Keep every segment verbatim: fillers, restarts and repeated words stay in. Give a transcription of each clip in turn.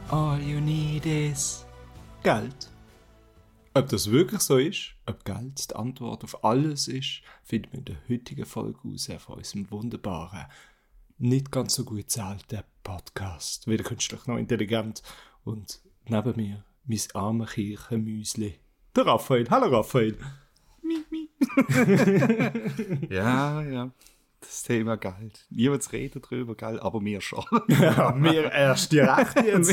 All you need is Geld. Ob das wirklich so ist, ob Geld die Antwort auf alles ist, finden wir in der heutigen Folge raus von unserem wunderbaren, nicht ganz so gut bezahlten Podcast. Weder künstlich noch intelligent. Und neben mir mein armes Kirchenmüsli. Der Raphael. Hallo Raphael. Mi, mi. ja, ja. Das Thema Geld. Niemand redet darüber, gell? Aber wir schon. Ja, wir erst direkt jetzt.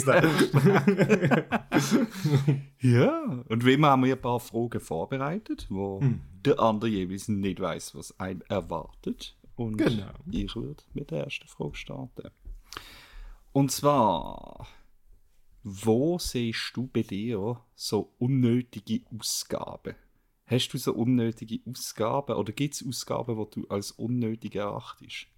Ja, und wie immer haben wir ein paar Fragen vorbereitet, wo hm. der andere jeweils nicht weiss, was einen erwartet. Und genau. Ich würde mit der ersten Frage starten. Und zwar, wo siehst du bei dir so unnötige Ausgaben? Hast du so unnötige Ausgaben oder gibt es Ausgaben, die du als unnötig erachtest?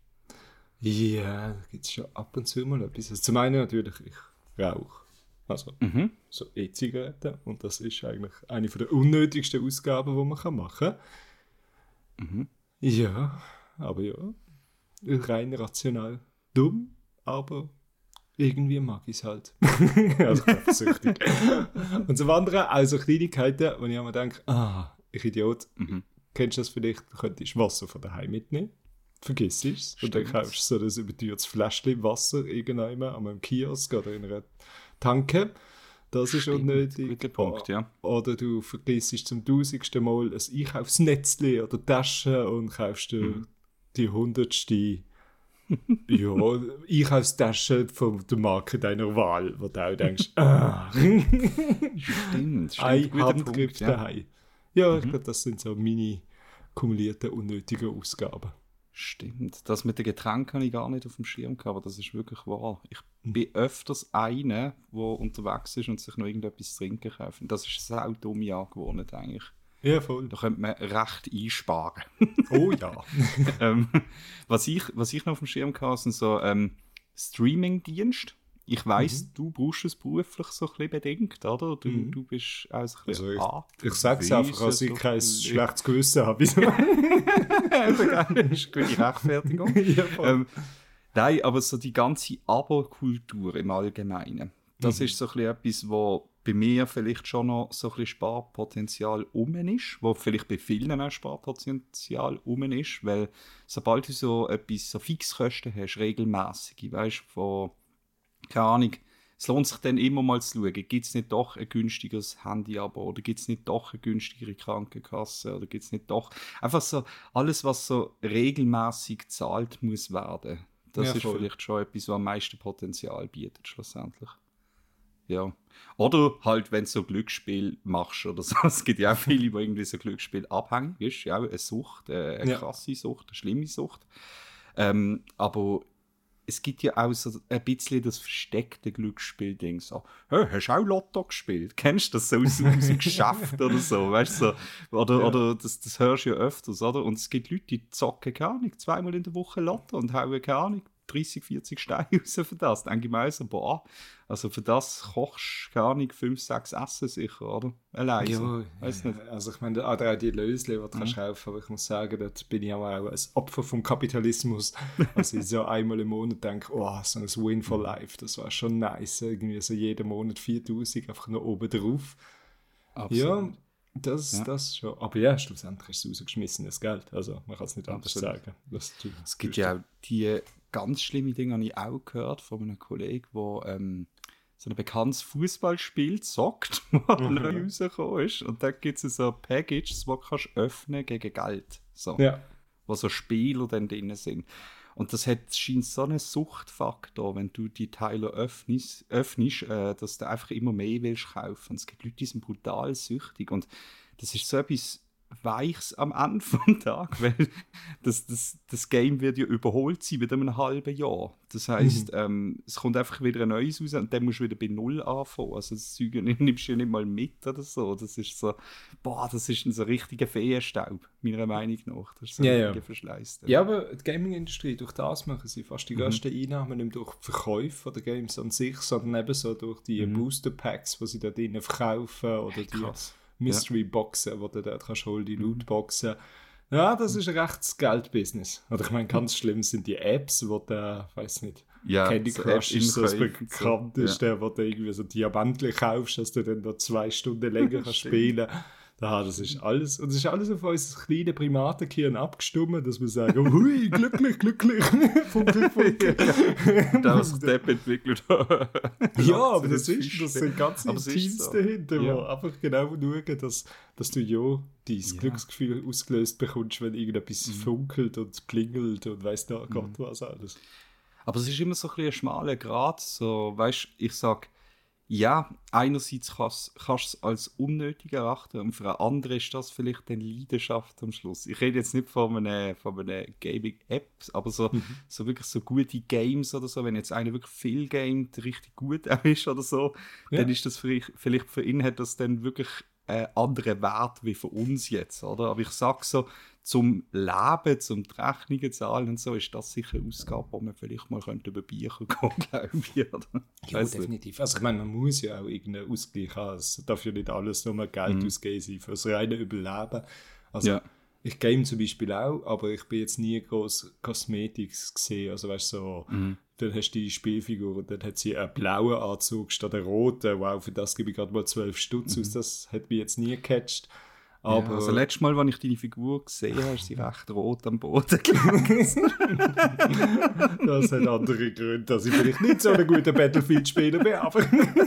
Ja, da gibt es schon ab und zu mal etwas. Also zum einen natürlich, ich rauche. Also mhm. so E-Zigaretten. Und das ist eigentlich eine der unnötigsten Ausgaben, die man machen kann. Mhm. Ja, aber ja, rein rational dumm, aber irgendwie mag ich es halt. Also eifersüchtig. Und zum anderen also Kleinigkeiten, wo ich immer denke, ah, ich Idiot, mhm. kennst du das vielleicht, du könntest Wasser von daheim mitnehmen, vergiss es und dann kaufst du so ein überteuertes Fläschchen Wasser irgendwann an einem Kiosk oder in einer Tanke. Das ist Stimmt. unnötig. Guter Punkt, ja. Oder du vergisst zum tausendsten Mal ein Einkaufsnetzchen oder Tasche und kaufst dir mhm. die hundertste ja, Einkaufstasche von der Marke deiner Wahl, wo du auch denkst, ah. Stimmt, stimmt. Ein Handgriff Punkt, ja. daheim. Ja, ich mhm. glaube, das sind so meine kumulierten, unnötigen Ausgaben. Stimmt. Das mit den Getränken habe ich gar nicht auf dem Schirm gehabt, aber das ist wirklich wahr. Ich bin öfters einer, der unterwegs ist und sich noch irgendetwas zu trinken kauft. Das ist eine sau dumme Angewohnheit eigentlich. Ja, voll. Da könnte man recht einsparen. Oh ja. ähm, was, ich, was ich noch auf dem Schirm hatte, sind so ähm, Streaming-Dienste. Ich weiss, mhm. du brauchst es beruflich so ein bisschen bedingt, oder? Du, mhm. du bist auch so ein bisschen also ich, ich sage es einfach, dass ich so kein schlechtes Gewissen habe. Das ist eine gute Rechtfertigung. Ja, ähm, nein, aber so die ganze Abo-Kultur im Allgemeinen, das mhm. ist so ein bisschen etwas, wo bei mir vielleicht schon noch so ein bisschen Sparpotenzial rum ist, wo vielleicht bei vielen auch Sparpotenzial rum ist, weil sobald du so etwas, so Fixkosten hast, regelmäßig, weißt du, von keine Ahnung, es lohnt sich dann immer mal zu schauen, gibt es nicht doch ein günstigeres Handy-Abo oder gibt es nicht doch eine günstigere Krankenkasse oder gibt es nicht doch, einfach so alles, was so regelmäßig gezahlt muss werden, das ja, ist voll. Vielleicht schon etwas, was am meisten Potenzial bietet schlussendlich. Ja. Oder halt, wenn du so Glücksspiel machst oder so. Es gibt ja auch viele, die irgendwie so Glücksspiel abhängig ist. Ja, eine Sucht, äh, eine ja. krasse Sucht, eine schlimme Sucht. Ähm, aber es gibt ja auch so ein bisschen das versteckte Glücksspiel-Ding. So, hey, hast du auch Lotto gespielt? Kennst du das so aus, aus dem Geschäft oder so? Weißt du, so? Oder, ja. oder das, das hörst du ja öfters, oder? Und es gibt Leute, die zocken, keine Ahnung, zweimal in der Woche Lotto und hauen, keine Ahnung, dreißig, vierzig Steine raus für das. Dann denke ich mir auch so, boah, also für das kochst du, keine Ahnung, fünf, sechs Essen sicher, oder? Alleine. Ja, weiss nicht. Also ich meine, auch die Lösli, die du mhm. kannst kaufen, aber ich muss sagen, dort bin ich auch ein Opfer vom Kapitalismus. Also ich so einmal im Monat denke, oh, so ein Win for Life, das war schon nice. Irgendwie so jeden Monat viertausend einfach noch oben drauf. Absolut. Ja, das, ja. das schon. Aber ja, schlussendlich ist es rausgeschmissenes Geld. Also man kann es nicht anders Absolut. sagen. Das, du, es gibt ja auch die ganz schlimme Dinge, habe ich auch gehört von einem Kollegen, der ähm, so ein bekanntes Fußballspiel zockt, das mhm. neu rausgekommen ist. Und da gibt es so Packages, die du kannst öffnen gegen Geld. So. Ja. Wo so Spieler dann drin sind. Und das hat, scheint so einen Suchtfaktor, wenn du die Teile öffnest, öffnest äh, dass du einfach immer mehr willst kaufen. Und es gibt Leute, die sind brutal süchtig. Und das ist so etwas Weichs am Ende vom Tag, weil das, das, das Game wird ja überholt sein mit einem halben Jahr. Das heisst, mhm. ähm, es kommt einfach wieder ein neues raus und dann musst du wieder bei Null anfangen. Also das Zeug nimmst du ja nicht mal mit oder so. Das ist so, boah, das ist ein so richtiger Feenstaub, meiner Meinung nach. Das ist so ja, ein ja. richtiger Verschleiß. Ja, aber die Gaming-Industrie, durch das machen sie fast die mhm. größten Einnahmen nicht durch die Verkäufe der Games an sich, sondern eben so durch die mhm. Booster-Packs, die sie da drinnen verkaufen oder die Krass. Mystery-Boxen, die du dort kannst holen, die Loot-Boxen. Ja, das ist ein rechtes Geldbusiness. Oder ich meine, ganz schlimm sind die Apps, wo du, weiß nicht, Ja, Candy so Crush ist so das Inkäufe, bekannteste, ja. wo du irgendwie so Diamantchen kaufst, dass du dann noch zwei Stunden länger kannst spielen kannst. Da, das ist alles, und das ist alles auf unser kleines Primatengehirn abgestimmt, dass wir sagen, hui, glücklich, glücklich, funkel, funkel. Da was der entwickelt hat. Ja, aber das, ist, das sind ganze Teams so. dahinter, Ja. die einfach genau schauen, dass, dass du ja dein Ja. Glücksgefühl ausgelöst bekommst, wenn irgendetwas Mhm. funkelt und klingelt und weiss der Mhm. Gott was alles. Aber es ist immer so ein, bisschen ein schmaler Grat. So, weißt, ich sage, ja, einerseits kannst du es als unnötig erachten und für einen anderen ist das vielleicht eine Leidenschaft am Schluss. Ich rede jetzt nicht von einer, von einer Gaming-App, aber so, Mhm. so wirklich so gute Games oder so, wenn jetzt einer wirklich viel gamet, richtig gut auch ist oder so, Ja. dann ist das vielleicht, vielleicht für ihn hat das dann wirklich einen anderen Wert wie für uns jetzt, oder? Aber ich sage so, zum Leben, zum die Rechnungen zahlen und so, ist das sicher eine Ausgabe, wo man vielleicht mal könnte über Bücher gehen, glaube ich. Oder? Ja, Weiss nicht. definitiv. Also ich meine, man muss ja auch irgendeinen Ausgleich haben. Es darf ja nicht alles nur Geld Mhm. ausgeben sein für das reine Überleben. Also Ja. ich game zum Beispiel auch, aber ich bin jetzt nie groß Cosmetics gesehen. Also weißt du, so, Mhm. dann hast du die Spielfigur und dann hat sie einen blauen Anzug statt einen roten. Wow, für das gebe ich gerade mal zwölf Stutz aus. Das hat mich jetzt nie gecatcht. Aber Ja, also letztes Mal, als ich deine Figur gesehen habe, ist sie recht rot am Boden gelegen. das hat andere Gründe, dass ich vielleicht nicht so ein guter Battlefield-Spieler bin, aber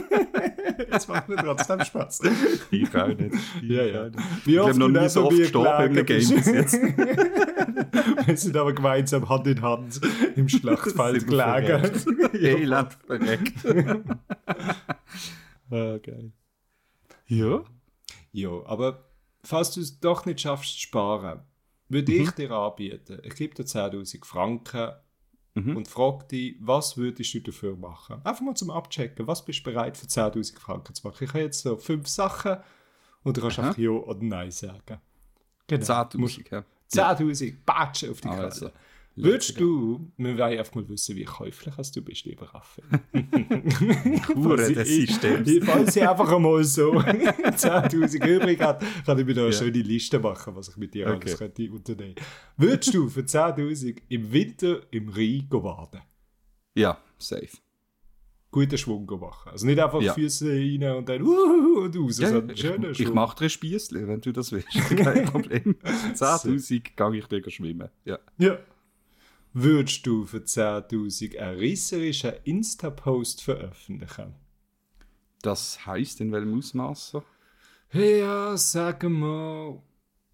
es macht mir trotzdem Spaß. Ich auch nicht. Ich Ja, auch ja. nicht. Wie Ich oft bin noch du nie neben so oft mir gestorben in einem gelegen Game bis bist. jetzt. Wir sind aber gemeinsam Hand in Hand im Schlachtfeld Sind wir gelegen. Elend verreckt. Ah, geil. Ja. Ja, aber falls du es doch nicht schaffst zu sparen, würde ich dir anbieten, ich gebe dir zehntausend Franken Mhm. und frage dich, was würdest du dafür machen? Einfach mal zum Abchecken, was bist du bereit für zehntausend Franken zu machen? Ich habe jetzt so fünf Sachen und du kannst Aha. einfach Ja oder Nein sagen. Genau. zehntausend, ja. zehntausend Batschen auf die Kralle. Also, Würdest du, wir wollen einfach mal wissen, wie käuflich hast du bist, lieber Raphael. Hure des Systems. Ich falls ich einfach einmal so zehntausend übrig hat, kann ich mir da eine Ja. schöne Liste machen, was ich mit dir Okay. alles könnte unternehmen. Würdest du für zehntausend im Winter im Rhein gehen baden? Ja, safe. Guten Schwung gehen machen. Also nicht einfach Ja. Füße rein und dann uhuhu und raus, Ja, sondern ich, schöner ich Schwung. mache dir ein Spiessli, wenn du das willst. Kein Problem. zehntausend gehe ich dir schwimmen. Ja. Ja. Würdest du für zehntausend einen reißerischen Insta-Post veröffentlichen? Das heisst, in welchem Ausmaß so? Ja, sagen wir,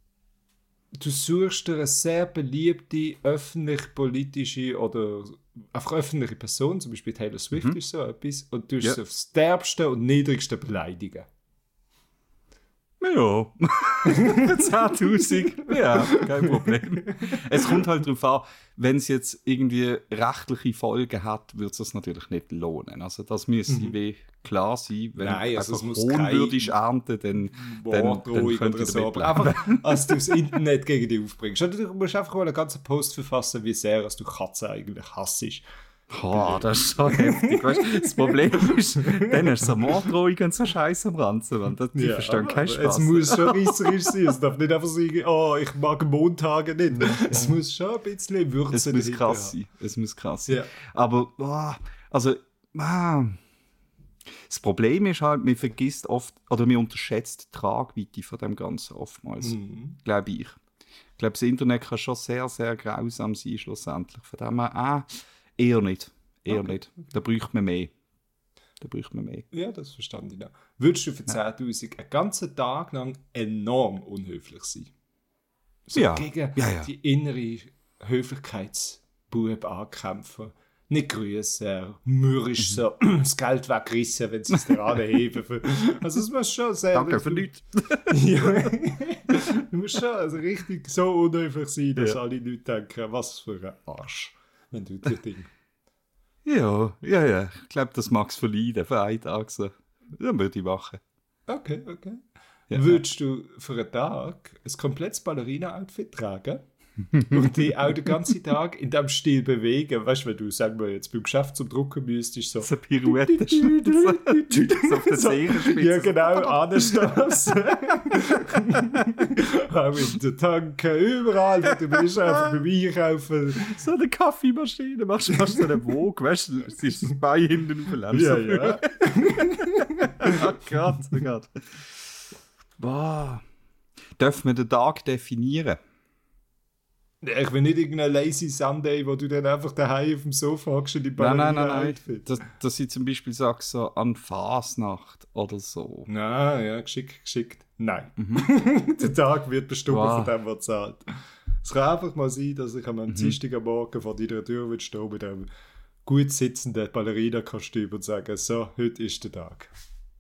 du suchst dir eine sehr beliebte öffentlich-politische oder einfach öffentliche Person, zum Beispiel Taylor Swift Mhm. ist so etwas, und du Ja. sie aufs derbste und niedrigste beleidigen. Ja. zehntausend. Ja, kein Problem. Es kommt halt darauf an, wenn es jetzt irgendwie rechtliche Folgen hat, wird es das natürlich nicht lohnen. Also das müsste Mhm. wie klar sein. Wenn Nein, du also es einfach muss kein unwürdig ernten, dann, dann, dann Wortdrohung könnt oder ihr so, damit aber leben. einfach, als du das Internet gegen dich aufbringst. Oder du musst einfach mal einen ganzen Post verfassen, wie sehr als du Katzen eigentlich hassest. Oh, das ist so heftig. Weißt, du, das Problem ist, dann hast du so Morddrohungen und so Scheiße am Ranzen. Man. Die Ja, verstehen aber keinen Spaß. Es muss schon reisserisch sein. Es darf nicht einfach sagen, oh, ich mag Montage nicht. Es muss schon ein bisschen Würze Es muss dahinter krass haben. sein. Es muss krass sein. Ja. Aber, ah, also, ah, das Problem ist halt, man vergisst oft, oder man unterschätzt die Tragweite von dem Ganzen oftmals. Mhm. Glaube ich. Ich glaube, das Internet kann schon sehr, sehr grausam sein, schlussendlich. Von dem her, ah, eher nicht. Eher Okay. nicht. Da bräuchte man mehr. Da bräuchte man mehr. Ja, das verstand ich noch. Würdest du für zehntausend einen ganzen Tag lang enorm unhöflich sein? So Ja. gegen Ja, ja. die innere Höflichkeitsbub ankämpfen. Nicht grüßen, mürrisch so das Geld wegrissen, wenn sie es dir anheben. Für- Also es muss schon sehr... Danke für nichts. Ja. Du musst schon also richtig so unhöflich sein, dass Ja. alle Leute denken, was für ein Arsch, wenn du dir Ding... Ja, ja, ja. Ich glaube, das mag es verleiden für einen Tag. So. Dann würde ich machen. Okay, okay. Ja. Würdest du für einen Tag ein komplettes Ballerina-Outfit tragen? und die auch den ganzen Tag in diesem Stil bewegen. Weißt du, wenn du, sagen wir jetzt, beim Geschäft zum Drucken müsstest, so... So Pirouette. So auf der Zehenspitze. Ja, genau, anstoßen. Auch in der Tanke, überall, wo du bist, einfach beim Einkaufen. So eine Kaffeemaschine, machst du so einen Wog, weißt du, es ist das Bein hinten aufgelaufen. Ja, ja. Oh Gott, oh Gott. Boah. Dürfen wir den Tag definieren? Ich will nicht irgendeinen Lazy Sunday, wo du dann einfach daheim auf dem Sofa hockst und die Ballerina Nein, nein, nein, nein. Dass, dass ich zum Beispiel sage, so an Fasnacht oder so. Nein, ja, geschickt, geschickt. Nein. Mhm. Der Tag wird bestimmt wow. von dem, was zahlt. Es kann einfach mal sein, dass ich am mhm. Dienstag am Morgen vor deiner Tür will stehen mit einem gut sitzenden Ballerina-Kostüm und sagen, so, heute ist der Tag.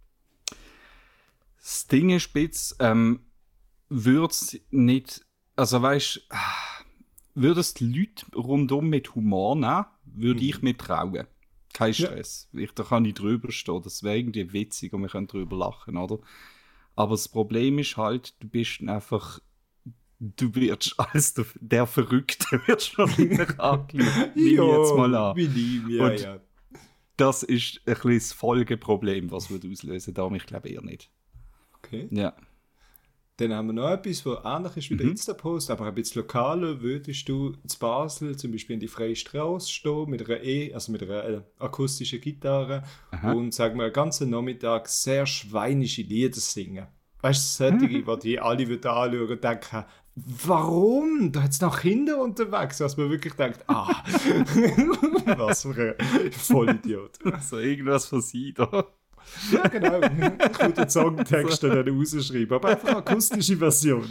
Das Ding ist spitz, ähm, würde es nicht, also weißt du, würde es die Leute rundum mit Humor nehmen, würde mhm. ich mir trauen. Kein Stress. Ja. Ich, da kann ich drüber stehen, das wäre irgendwie witzig und wir können drüber lachen, oder? Aber das Problem ist halt, du bist einfach, du wirst als der, der Verrückte, wirst wahrscheinlich angelegt. Ja, jetzt mal an. Wie lieb, ja, und ja. Das ist ein bisschen das Folgeproblem, was wir auslösen. Darum, ich glaube eher nicht. Okay. Ja. Dann haben wir noch etwas, was ähnlich ist wie der mhm. Insta-Post, aber ein bisschen lokaler. Würdest du zu Basel zum Beispiel in die freie Straße stehen mit einer E, also mit einer äh, akustischen Gitarre Aha. und sagen wir einen ganzen Nachmittag sehr schweinische Lieder singen? Weißt du, solche, wo die alle anschauen und denken, warum? Da hat es noch Kinder unterwegs, dass man wirklich denkt, ah, was für ein Vollidiot. Also irgendwas von sie da. Ja, genau. Ich würde den Songtext dann rausschreiben, aber einfach eine akustische Version.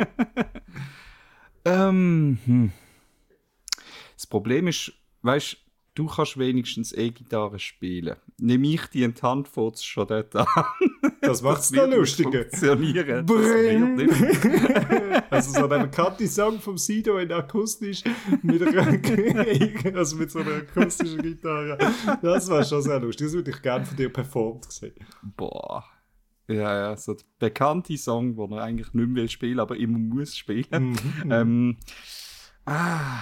ähm, hm. Das Problem ist, weißt du, kannst wenigstens E-Gitarre spielen. Nehme ich die in die Hand, fängt es schon dort an. Das macht es noch lustiger. Funktionieren. Also so ein Kathi-Song vom Sido in akustisch mit einer, also mit so einer akustischen Gitarre. Das war schon sehr lustig. Das würde ich gerne von dir performt sehen. Boah. Ja, ja, so der bekannte Song, den er eigentlich nicht mehr spielen will, aber immer muss spielen. Mhm. Ähm, ah.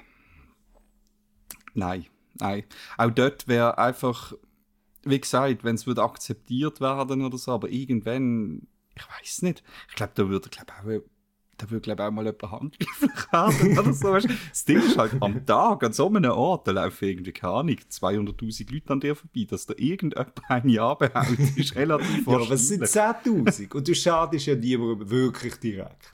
Nein, nein. Auch dort wäre einfach, wie gesagt, wenn es akzeptiert werden oder so, aber irgendwann, ich weiß nicht, ich glaube, da würde glaub, auch, da würde, glaub, auch mal jemand handgreiflich haben oder so. Weißt? Das Ding ist halt, am Tag, an so einem Ort, da laufen irgendwie, keine Ahnung, zweihunderttausend Leute an dir vorbei, dass da irgendjemand eine anbehaut, ist relativ ja, aber es sind zehntausend und du schadest ja niemandem wirklich direkt.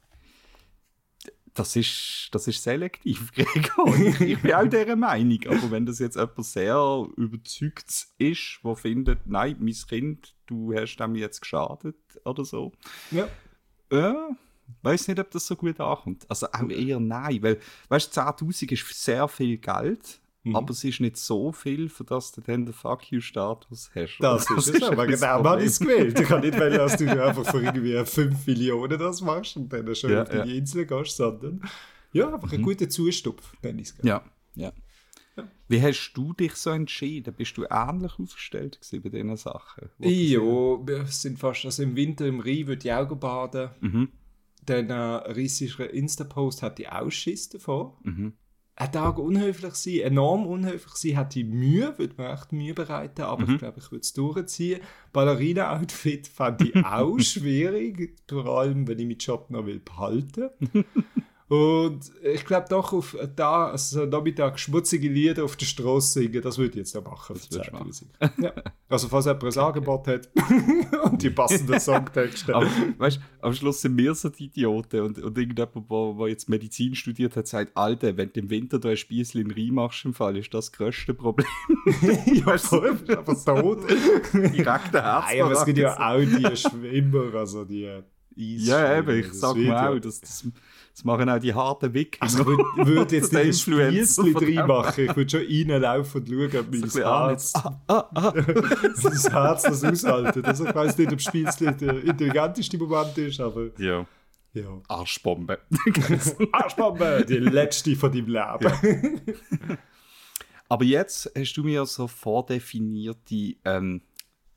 Das ist, das ist selektiv, Gregor. Ich, ich bin auch dieser Meinung. Aber wenn das jetzt jemand sehr überzeugt ist, der findet, nein, mein Kind, du hast dem jetzt geschadet oder so. Ja. Äh, weiß nicht, ob das so gut ankommt. Also auch eher nein. Weil, weißt du, zehntausend ist sehr viel Geld, mhm. aber es ist nicht so viel, für das du dann den Fuck-You-Status hast. Das, das ist es, aber genau habe ich es gewählt. Ich kann nicht wollen, dass du einfach für irgendwie fünf Millionen das machst und dann schon ja, auf die ja. Insel gehst, sondern ja, einfach mhm. einen guten Zustupf, nenne ich es. Ja, ja. Ja. Wie hast du dich so entschieden? Bist du ähnlich aufgestellt bei diesen Sachen? Ja, wir sind fast, also im Winter im Rhein würde ich auch baden. Mhm. Dann ein riesiger Insta-Post hat die auch Schiss davon. Mhm. Ein Tag unhöflich sein, enorm unhöflich sein, hat die Mühe, würde mir echt Mühe bereiten, aber mhm. ich glaube, ich würde es durchziehen. Ballerina-Outfit fand ich auch schwierig, vor allem, wenn ich meinen Job noch will behalten will. Und ich glaube doch, auf da, also Nachmittag schmutzige Lieder auf der Straße singen, das würde ich jetzt auch machen. Das machen. Ja. Also falls jemand ein Angebot hat und die passenden Songtexte. Aber weißt du, am Schluss sind wir so die Idioten und, und irgendjemand, der jetzt Medizin studiert hat, sagt, Alter, wenn du im Winter da ein Spießchen in Rhein machst, im Fall, ist das das grösste Problem. Ja, voll, aber tot. Direkt der Herz. Nein, aber es gibt ja auch die Schwimmer, also die Eisschwimmer. Ja, eben, ich sag mal auch, das, das Das machen auch die harten Wikinger. Also ich würde jetzt nicht ein Spießchen reinmachen. Ich würde schon reinlaufen und schauen, ob mein Herz, ah, ah, ah. das Herz das aushalten. Also ich weiss nicht, ob Spießchen der intelligenteste Moment ist, aber... Ja. ja. Arschbombe. Arschbombe, die letzte von deinem Leben. Ja. Aber jetzt hast du mir so vordefinierte ähm,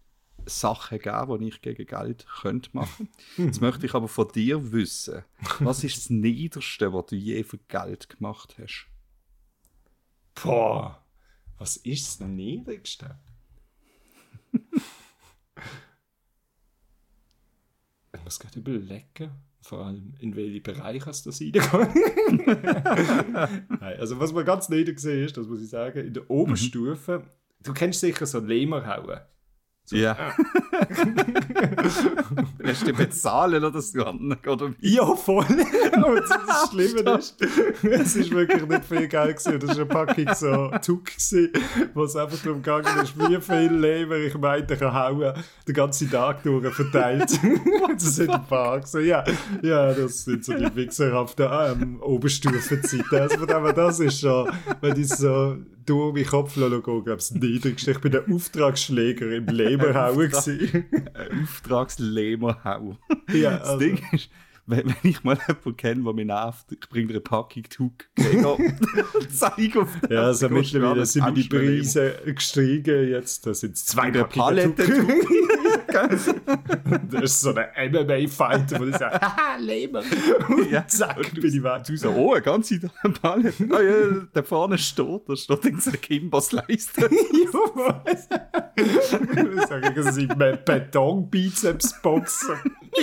Sachen geben, die ich gegen Geld könnte machen. Jetzt möchte ich aber von dir wissen, was ist das Niederste, was du je für Geld gemacht hast? Boah, was ist das Niedrigste? Ich muss gerade überlegen, vor allem in welchen Bereich hast du das reingekommen? Nein, also was man ganz niedrig gesehen ist, das muss ich sagen, in der Oberstufe, mhm. du kennst sicher so Lehmerhauen. So, ja. Ah. Hast du bezahlen oder so? Oder wie? Ja, voll. Und das Schlimme ist, es ist wirklich nicht viel Geld gewesen. Das war eine Packung so Tuck, wo es einfach darum gegangen ist, wie viel Leber ich meinte, kann hauen, den ganzen Tag durch verteilt. Das sind ein paar gewesen. Ja, ja, das sind so die wichserhaften ähm, Oberstufenzeiten. Also von dem her, das ist schon, wenn ich so durch meinen Kopf gehe, glaube ich, das Niedrigste. Ich bin der Auftragsschläger im Leberhauen gewesen. Auftragsleberhau. Ja, das also. Ding ist, wenn, wenn ich mal jemanden kenne, der mich nervt, ich bringe dir eine Packung Tuck und zeige auf den. Ja, also mittlerweile sind mir die Preise gestiegen. Jetzt da sind es zwei Packungen Tuck. Das ist so ein M M A-Fighter, wo ich sage, haha, Leber. Und ja, zack, und bin ich weg. Du sagst, oh, eine ganze Palette. Ah ja, da vorne steht, da steht in seiner Kimboss-Leiste. Ja, was? Ich sage, das sind Beton-Bizeps-Boxen.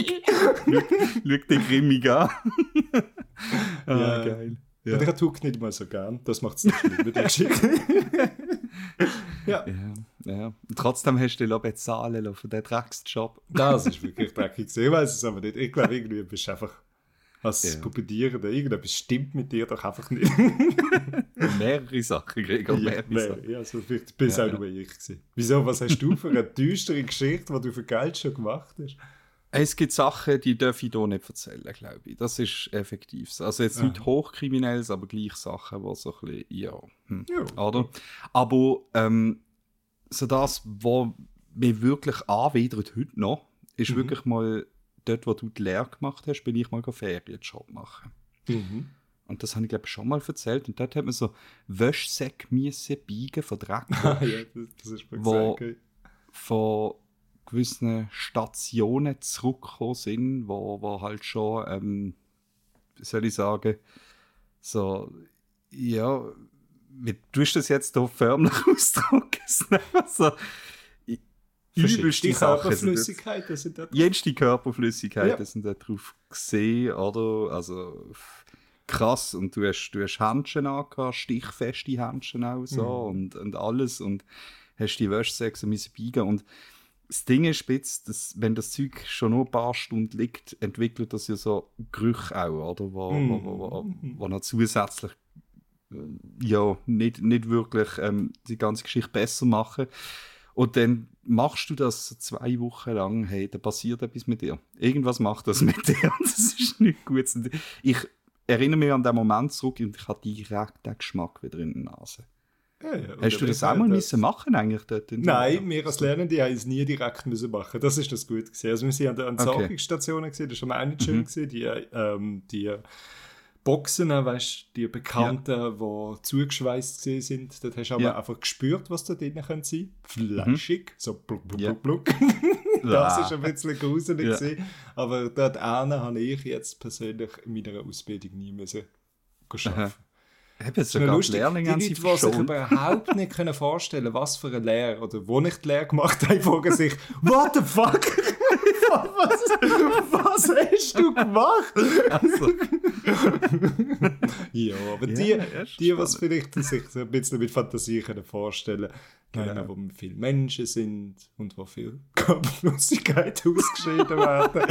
Schau den grimmig an. Ah, ja, geil. Ja. Und ich Tuck nicht mal so gern. Das macht es nicht schlimm mit der Geschichte. Ja. Ja, ja. Und trotzdem hast du dich bezahlen lassen für den Drecksjob. Das ist wirklich dreckig. Ich weiß es aber nicht. Ich glaube, irgendwie bist du einfach als ja. Puppetierender. Irgendetwas stimmt mit dir doch einfach nicht. Mehrere Sachen, Gregor. Ja, mehrere mehr. Sachen. Ja, also vielleicht bist ja, auch ja. nur ich gewesen. Wieso? Was hast du für eine düstere Geschichte, die du für Geld schon gemacht hast? Es gibt Sachen, die darf ich hier nicht erzählen, glaube ich. Das ist effektiv so. Also jetzt nicht Aha. Hochkriminelles, aber gleich Sachen, die so ein bisschen, ja, hm, ja. oder? Aber ähm, so das, was mich wirklich anwidert heute noch, ist mhm. wirklich mal dort, wo du die Lehre gemacht hast, bin ich mal einen Ferienjob machen. Mhm. Und das habe ich, glaube ich, schon mal erzählt. Und dort hat man so Wäschsäcke müssen biegen von Dreck. Ah, ja, das, das ist mir wo gesagt. von gewissen Stationen zurückgekommen sind, wo, wo halt schon, ähm, wie soll ich sagen, so, ja, wie tust du das jetzt hier förmlich ausdrücken? So, übelste Körperflüssigkeiten sind da drauf. Jenste Körperflüssigkeiten ja. sind da drauf gesehen, oder? Also, krass. Und du hast, du hast Händchen angehabt, stichfeste Händchen auch so mhm. und, und alles und hast die Wäschsäcke müssen biegen und das Ding ist spitz, dass, wenn das Zeug schon nur ein paar Stunden liegt, entwickelt das ja so Gerüche auch, oder? Wo, mm. wo, wo, wo, wo noch zusätzlich ja, nicht, nicht wirklich ähm, die ganze Geschichte besser machen. Und dann machst du das zwei Wochen lang, hey, da passiert etwas mit dir. Irgendwas macht das mit dir und das ist nicht gut. Ich erinnere mich an den Moment zurück und ich hatte direkt den Geschmack wieder in der Nase. Ja, ja. Hast du das auch mal das... müssen machen eigentlich dort? In Nein, wir als Lernende haben es nie direkt müssen machen. Das ist das gut gewesen. Also wir waren an den Entsorgungsstationen gewesen, das war auch nicht schön mhm. gewesen. Die, ähm, die Boxen, weißt, die Bekannten, ja. die zugeschweißt sind, dort hast du aber ja. einfach gespürt, was da drin sein könnte. Fleischig, mhm. so blub, blub, ja. blub, blub. Das war ein bisschen gruselig ja. gewesen. Aber dort habe ich jetzt persönlich in meiner Ausbildung nie müssen arbeiten. Eben, sogar lustig, die Lehrlinge die Leute, die sich überhaupt nicht können vorstellen, was für eine Lehre oder wo nicht die Lehre gemacht haben, fragen sich, what the fuck? was, was hast du gemacht? Also. Ja, aber ja, die, die was vielleicht sich so ein bisschen mit Fantasie können vorstellen können, genau. Wo viele Menschen sind und wo viel Körperflüssigkeit ausgeschieden werden.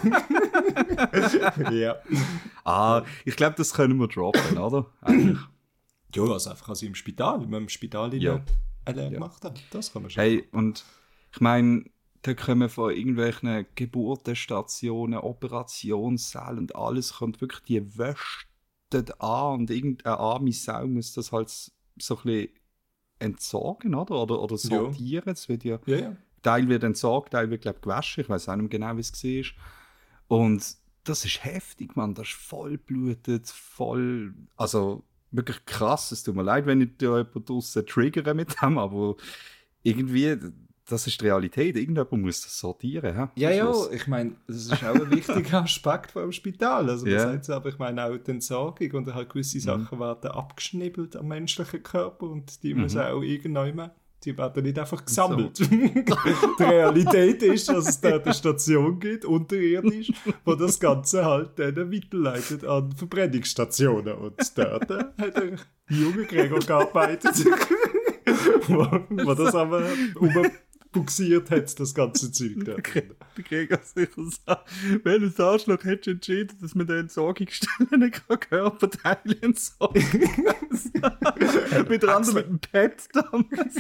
Ja. Ah, ich glaube, das können wir droppen, oder? Eigentlich. Ja, also einfach also im Spital, wenn man im Spital ja. eine Lehre ja. gemacht hat. Das kann man schon. Hey, und ich meine, da kommen von irgendwelchen Geburtenstationen, Operationssälen und alles, kommt wirklich die Wäsche dort an und irgendeine arme Sau muss das halt so ein bisschen entsorgen, oder? Oder, oder sortieren. Es wird ja, ja, ja. Teil wird entsorgt, Teil wird, glaube ich, gewaschen. Ich weiß auch nicht genau, wie es war. Und das ist heftig, man. Das ist voll blutet, voll... Also wirklich krass. Es tut mir leid, wenn ich da jemanden draussen triggere mit dem, aber irgendwie... das ist die Realität. Irgendjemand muss das sortieren. Ja, ja, ja, ich meine, das ist auch ein wichtiger Aspekt vom Spital. Also man Ja. sagt aber, ich meine auch die Entsorgung und halt gewisse Sachen werden abgeschnibbelt am menschlichen Körper und die müssen auch irgendwann, die werden nicht einfach gesammelt. So. Die Realität ist, dass es da eine Station gibt, unterirdisch, wo das Ganze halt dann weiterleitet an Verbrennungsstationen. Und dort hat der junge Gregor gearbeitet, wo, wo das aber umbuxiert hat, das ganze Zeug. Der Gregor sicher sagt, welches Arschloch hättest du entschieden, dass man den Entsorgungsstellen nicht Körperteile entsorgen kann? Mit anderen mit dem Pet damals.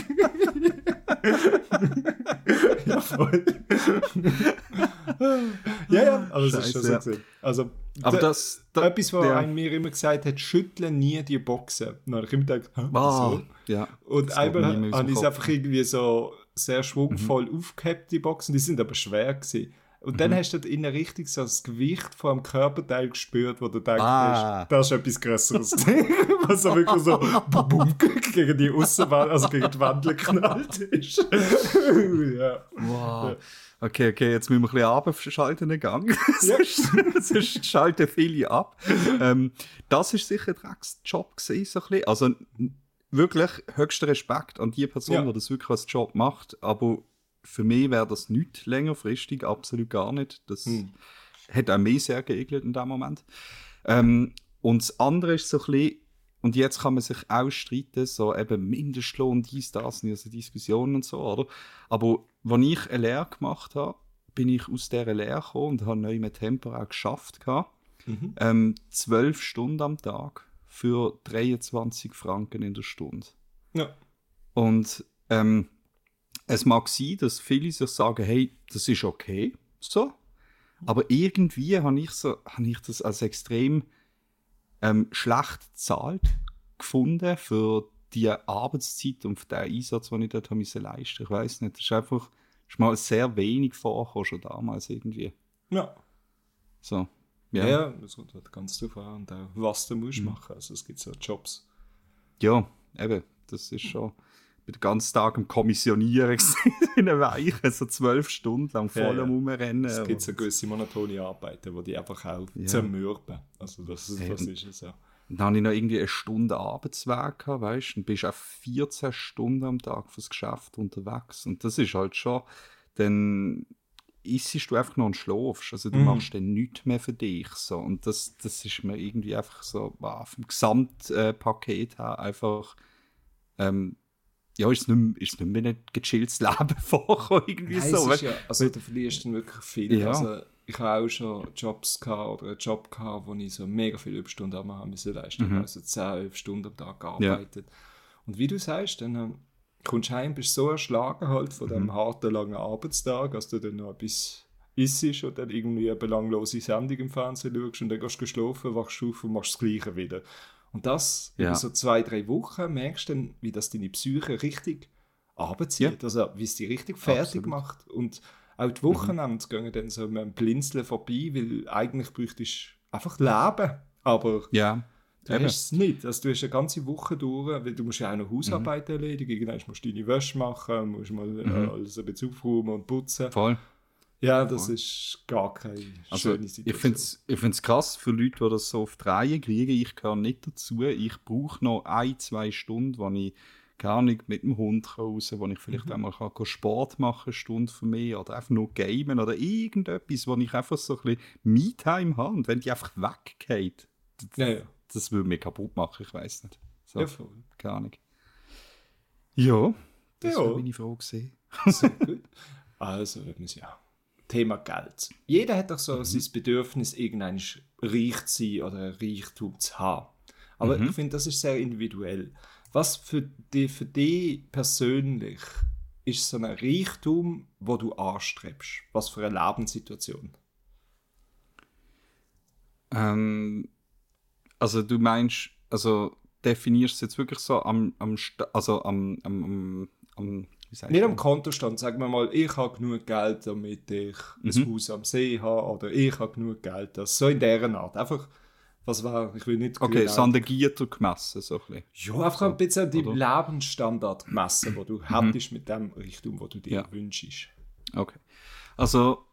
Ja, voll. ja, ja, aber es ist schon so ja. gesehen. Also, aber da, das, da, etwas, was ja. einem mir immer gesagt hat, schüttle nie die Boxen. Dann habe ich immer gedacht, hä, Ah, wieso? ja. Und Das einmal geht mir nie habe ich es aus dem einfach irgendwie so sehr schwungvoll Mhm. aufgehebt, die Boxen. Die sind aber schwer gewesen. Und dann Mhm. hast du in der Richtung so das Gewicht von einem Körperteil gespürt, wo du denkst, Ah. das ist etwas Größeres. Was so wirklich so bum, bum, gegen die Aussenwand, also gegen die Wand geknallt ist. ja. Wow. Ja. Okay, okay, jetzt müssen wir ein bisschen abschalten den Gang. Ja. sonst, sonst schalten viele ab. ähm, das war sicher ein Drecksjob gewesen, so ein bisschen. Also n- wirklich höchster Respekt an die Person, Ja. die das wirklich als Job macht. Aber für mich wäre das nicht längerfristig, absolut gar nicht. Das Hm. hat auch mich sehr geekelt in dem Moment. Ähm, und das andere ist so ein bisschen, und jetzt kann man sich auch streiten, so eben Mindestlohn, dies, das, also Diskussionen und so, oder? Aber als ich eine Lehre gemacht habe, bin ich aus dieser Lehre gekommen und habe neu mit Tempo auch geschafft. Mhm. Ähm, zwölf Stunden am Tag für dreiundzwanzig Franken in der Stunde. Ja. Und ähm, es mag sein, dass viele sich sagen, hey, das ist okay, so. Aber irgendwie habe ich, so, habe ich das als extrem ähm, schlecht bezahlt gefunden für die Arbeitszeit und für den Einsatz, den ich dort habe leisten musste. Ich weiss nicht, das ist einfach ist mal sehr wenig vorgekommen, schon damals irgendwie. Ja. So, Ja, ja. ja, das kommt halt ganz drauf an und auch, was du musst Mhm. machen. Also es gibt so Jobs. Ja, eben, das ist schon... Ich bin den ganzen Tag am Kommissionieren in einer Weiche, so zwölf Stunden lang voll Ja, am ja. Rumrennen. Es gibt so und- gewisse monotone Arbeiten, die die einfach auch Ja. zermürben. Also das, das Eben. ist es ja. Dann hatte ich noch irgendwie eine Stunde Arbeitsweg gehabt, weißt du, und bist auch vierzehn Stunden am Tag fürs Geschäft unterwegs. Und das ist halt schon, dann isst du einfach noch und schlafst. Also du Mhm. machst dann nichts mehr für dich. So. Und das, das ist mir irgendwie einfach so, wow, vom Gesamtpaket her einfach, ähm, ja, ist es nicht, mehr- ist es nicht mehr ein gechilltes Leben vorgekommen, irgendwie Nein, so. es ist weißt? ja, also du verlierst dann wirklich viel. Ja. Also, ich habe auch schon Jobs gehabt oder einen Job gehabt, wo ich so mega viele Überstunden am haben müssen leisten. Ich Mhm. habe also zehn, elf Stunden am Tag gearbeitet. Und wie du sagst, dann ähm, kommst du heim, bist so erschlagen halt von diesem Mhm. harten, langen Arbeitstag, dass du dann noch etwas isst und dann irgendwie eine belanglose Sendung im Fernsehen schaust und dann gehst du schlafen, wachst auf und machst das Gleiche wieder. Und das Ja. über so zwei, drei Wochen merkst du dann, wie das deine Psyche richtig runterzieht. Also wie es dich richtig fertig Absolut. macht. Und auch die Wochenende gehen dann so mit einem Blinzeln vorbei, weil eigentlich bräuchtest du einfach leben. Aber Ja, du eben. hast es nicht. Also, du hast eine ganze Woche durch, weil du musst ja auch noch Hausarbeit erledigen. Irgendwann musst du deine Wäsche machen, musst mal äh, Mhm. alles ein bisschen aufräumen und putzen. voll. Ja, das Voll. ist gar keine Also, schöne ich Situation. finde es ich find's krass für Leute, die das so auf die Reihe kriegen. Ich gehöre nicht dazu. Ich brauche noch ein, zwei Stunden, wo ich gar nicht mit dem Hund raus kann, wo ich vielleicht Mhm. einmal kann gehen Sport machen kann, eine Stunde für mich, oder einfach nur gamen oder irgendetwas, wo ich einfach so ein bisschen Me-Time habe. Und wenn die einfach weggeht, das, Ja, ja. das würde mich kaputt machen, ich weiß nicht. So, Ja, voll. keine Ahnung. Ja, das Ja. war meine Frage gewesen. Sehr gut. Also, ja. Thema Geld. Jeder hat doch so Mhm. sein Bedürfnis, irgendein reich zu sein oder ein Reichtum zu haben. Aber Mhm. ich finde, das ist sehr individuell. Was für dich, für dich persönlich ist so ein Reichtum, wo du anstrebst? Was für eine Lebenssituation? Ähm, also du meinst, also definierst du es jetzt wirklich so am, am, Sta- also am, am, am, am wie sagst Nicht du? am Kontostand, sagen wir mal, ich habe genug Geld, damit ich Mhm. ein Haus am See habe, oder ich habe genug Geld, das so in dieser Art. Einfach, Was war, ich will nicht... Okay, so an der Gitter gemessen, so ein bisschen. Ja, einfach ein bisschen die Oder? Lebensstandard gemessen, wo du mhm. hattest mit dem Richtung, wo du dir ja. wünschst. Okay. Also,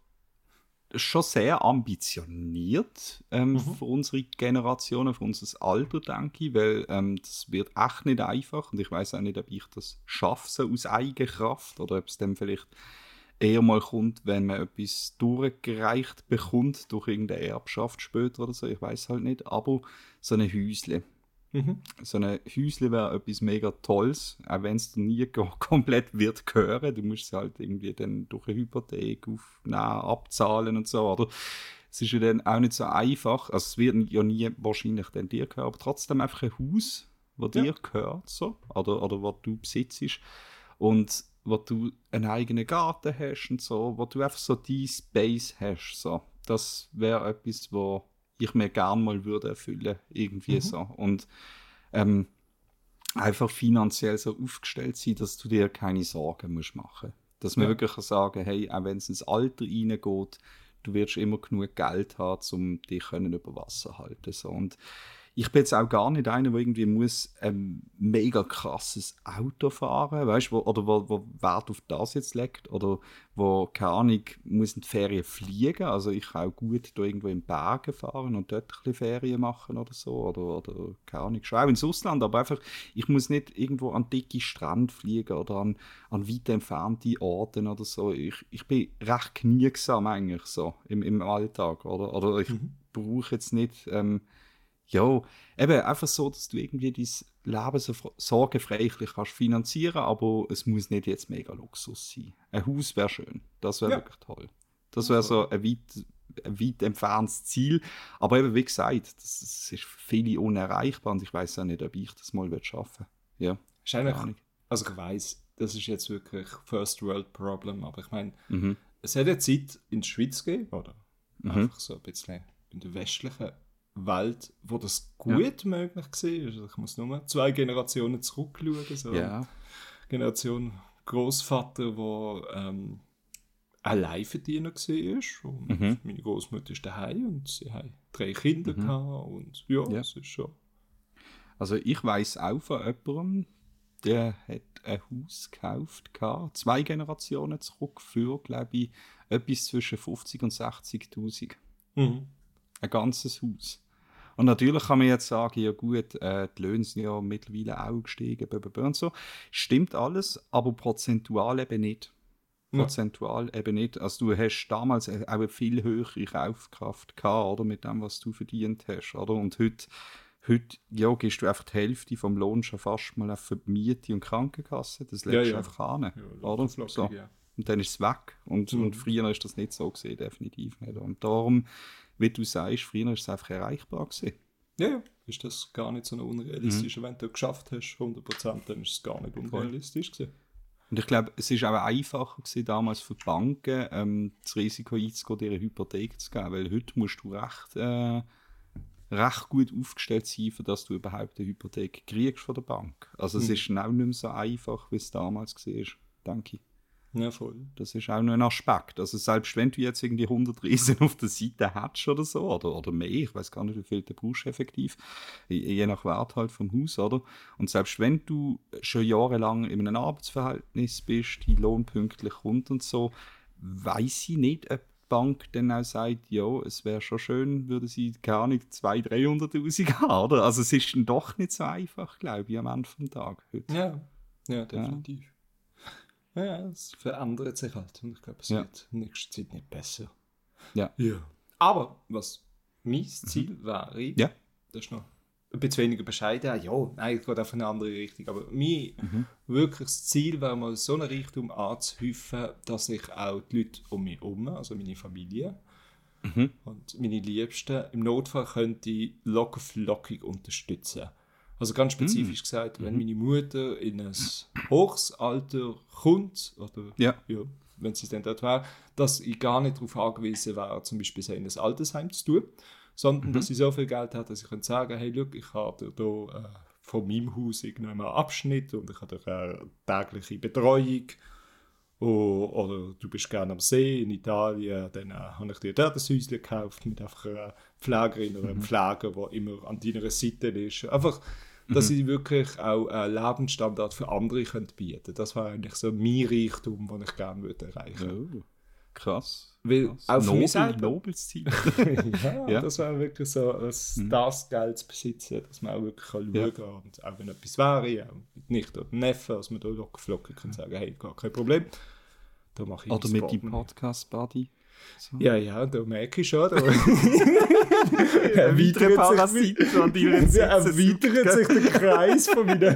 schon sehr ambitioniert ähm, mhm. für unsere Generation, für unser Alter, denke ich, weil ähm, das wird echt nicht einfach und ich weiß auch nicht, ob ich das schaffe so aus eigener Kraft oder ob es dann vielleicht eher mal kommt, wenn man etwas durchgereicht bekommt durch irgendeine Erbschaft später oder so, ich weiß halt nicht, aber so ein Häusle. Mhm. So ein Häusle wäre etwas mega Tolles, auch wenn es dir nie komplett wird gehören. Du musst es halt irgendwie dann durch eine Hypothek aufnehmen, abzahlen und so, oder? Es ist ja dann auch nicht so einfach, also es wird ja nie wahrscheinlich dann dir gehören, aber trotzdem einfach ein Haus, das ja. dir gehört, so, oder, oder was du besitzt und wo du einen eigenen Garten hast und so, wo du einfach so die Space hast, so. Das wäre etwas, wo ich mir gerne mal würde erfüllen, irgendwie mhm. so. Und ähm, einfach finanziell so aufgestellt sein, dass du dir keine Sorgen musst machen. Dass man ja. wirklich sagen, hey, auch wenn es ins Alter reingeht, du wirst immer genug Geld haben, um dich können über Wasser zu halten. So. Und ich bin jetzt auch gar nicht einer, der irgendwie muss ein mega krasses Auto fahren, weißt, wo, oder wo, wo Wert auf das jetzt legt, oder wo, keine Ahnung, muss in die Ferien fliegen, also ich kann auch gut da irgendwo in Bergen fahren und dort ein bisschen Ferien machen oder so, oder, oder keine Ahnung, schon auch ins Ausland, aber einfach, ich muss nicht irgendwo an dicke Strand fliegen oder an, an weit entfernte Orte oder so, ich, ich bin recht genügsam eigentlich so im, im Alltag, oder, oder ich mhm. brauche jetzt nicht... Ähm, Ja, eben einfach so, dass du irgendwie dein Leben so sorgenfrei kannst finanzieren, aber es muss nicht jetzt mega Luxus sein. Ein Haus wäre schön, das wäre ja. wirklich toll. Das wäre so ein weit, ein weit entferntes Ziel, aber eben wie gesagt, das, das ist für viele unerreichbar und ich weiß auch nicht, ob ich das mal schaffen würde. Ja, wahrscheinlich, also ich weiss, das ist jetzt wirklich First World Problem, aber ich meine, mhm. es hat eine Zeit in der Schweiz gegeben, oder mhm. einfach so ein bisschen in der westlichen Welt, wo das gut ja. möglich war. Also ich muss nur zwei Generationen zurückschauen. So ja. Generation Großvater, der ähm, Alleinverdiener war. Und mhm. meine Großmutter ist daheim und sie haben drei Kinder mhm. gehabt. Und ja, ja, das ist schon. Also ich weiss auch von jemandem, der hat ein Haus gekauft, gehabt, zwei Generationen zurück für, glaube ich, etwas zwischen fünfzig und sechzigtausend. Mhm. Ein ganzes Haus. Und natürlich kann man jetzt sagen, ja gut, äh, die Löhne sind ja mittlerweile auch gestiegen und so. Stimmt alles, aber prozentual eben nicht. Prozentual ja. eben nicht. Also du hast damals auch eine viel höhere Kaufkraft gehabt, oder, mit dem, was du verdient hast. Oder? Und heute, heute ja, gibst du einfach die Hälfte vom Lohn schon fast mal für die Miete und Krankenkasse. Das legst du ja, ja. einfach an. Ja, oder? Flockig, so. ja. Und dann ist es weg. Und, mhm. und früher ist das nicht so gesehen, definitiv nicht. Und darum, wie du sagst, früher ist es einfach erreichbar gewesen. Ja, ja. Ist das gar nicht so eine unrealistische, mhm. wenn du geschafft hast, hundert Prozent, dann ist es gar nicht unrealistisch gewesen. Und ich glaube, es ist auch einfacher gewesen, damals für die Banken, ähm, das Risiko einzugehen, dir eine Hypothek zu geben, weil heute musst du recht, äh, recht gut aufgestellt sein, für dass du überhaupt eine Hypothek kriegst von der Bank. Also mhm. es ist auch nicht mehr so einfach, wie es damals war, denke ich. Ja, voll. Das ist auch noch ein Aspekt. Also selbst wenn du jetzt irgendwie hundert Riesen auf der Seite hättest oder so, oder, oder mehr, ich weiß gar nicht, wie viel du brauchst effektiv, je nach Wert halt vom Haus, oder? Und selbst wenn du schon jahrelang in einem Arbeitsverhältnis bist, die Lohn pünktlich kommt und so, weiss ich nicht, ob die Bank dann auch sagt, ja, es wäre schon schön, würde sie gar nicht zweihunderttausend, dreihunderttausend haben, oder? Also es ist dann doch nicht so einfach, glaube ich, am Ende des Tages heute. Ja, ja, definitiv. Ja. Ja, es verändert sich halt und ich glaube, es ja. wird in nächster Zeit nicht besser. Ja. ja. Aber was mein Ziel mhm. wäre, ja. das ist noch ein bisschen weniger bescheiden, ja, nein, es geht auf eine andere Richtung, aber mein mhm. wirkliches Ziel wäre mal so eine Richtung anzuhäufen, dass ich auch die Leute um mich herum, also meine Familie mhm. und meine Liebsten, im Notfall könnte locker flockig unterstützen. Also ganz spezifisch mm. gesagt, wenn meine Mutter in ein hohes Alter kommt, oder ja. Ja, wenn sie dann dort wäre, dass ich gar nicht darauf angewiesen wäre, zum Beispiel in ein Altersheim zu tun, sondern mhm. dass ich so viel Geld habe, dass ich könnte sagen, hey, look, ich habe hier äh, von meinem Haus irgendwann einen Abschnitt und ich habe eine tägliche Betreuung Oh, oder du bist gerne am See in Italien, dann äh, habe ich dir dort ein Häuschen gekauft mit einfach einer Pflegerin oder einem Pfleger, der immer an deiner Seite ist. Einfach, dass mhm. ich wirklich auch einen Lebensstandard für andere könnte bieten. Das war eigentlich so mein Reichtum, den ich gerne würde erreichen würde. Oh, krass. Weil krass. auch für Nobel, mich selber. Nobles Ziel. ja, ja, das war wirklich so, das, mhm. das Geld zu besitzen, dass man auch wirklich schauen kann. Ja. Und auch wenn etwas wäre, auch mit nicht oder Neffen, dass man da locker flocken kann sagen, hey, gar kein Problem. Da mache ich oder mit dem Podcast-Buddy. So. Ja, ja, da merke ich schon. Da weitere Parasiten an deiner Sitze. Erweitert sich der Kreis von meinen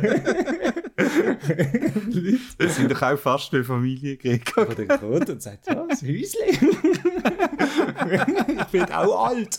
Leuten. Wir sind doch auch fast bei Familie gegangen. Aber der kommt und sagt, ja, das Häuschen. Ich bin auch alt.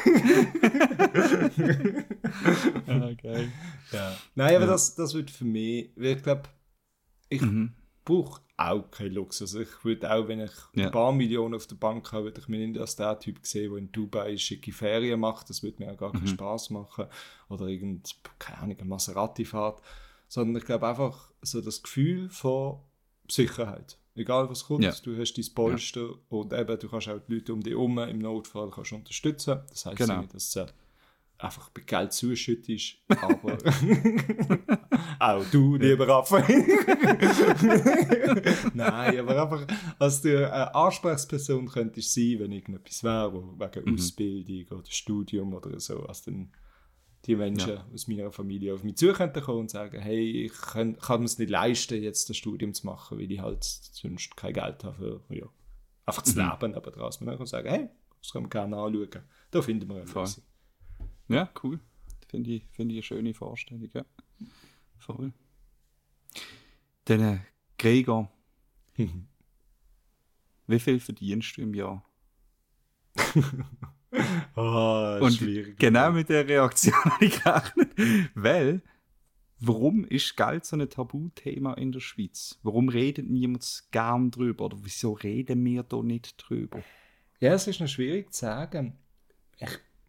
ah, geil. Ja. Nein, aber ja. das, das wird für mich, ich glaube, ich mhm. brauche auch kein Luxus. Ich würde auch, wenn ich ja. ein paar Millionen auf der Bank habe, würde ich mir nicht als der Typ sehen, der in Dubai schicke Ferien macht. Das würde mir auch gar keinen mhm. Spaß machen. Oder irgend, keine Ahnung, eine Maserati-Fahrt. Sondern ich glaube einfach so das Gefühl von Sicherheit. Egal was kommt, ja. du hast dein Polster ja. und eben, du kannst auch die Leute um dich herum im Notfall kannst unterstützen. Das heisst genau. nicht, dass es einfach bei Geld zuschüttest, aber auch du, lieber Raphael. Nein, aber einfach, als du eine Ansprechperson könntest sein, wenn irgendetwas wäre, wegen mhm. Ausbildung oder Studium oder so, als dann die Menschen ja. aus meiner Familie auf mich zu kommen und sagen, hey, ich kann, kann mir es nicht leisten, jetzt das Studium zu machen, weil ich halt sonst kein Geld habe für, ja, einfach zu mhm. leben, aber draußen man kann sagen, hey, das können wir gerne anschauen. Da finden wir eine Lösung. Ja, cool. Finde ich, find ich eine schöne Vorstellung, ja. Voll. Dann, äh, Gregor, wie viel verdienst du im Jahr? oh, Und schwierig. Genau mit der Reaktion habe ich gerechnet. Weil, warum ist Geld so ein Tabuthema in der Schweiz? Warum redet niemand gern drüber? Oder wieso reden wir da nicht drüber? Ja, es ist noch schwierig zu sagen. Ich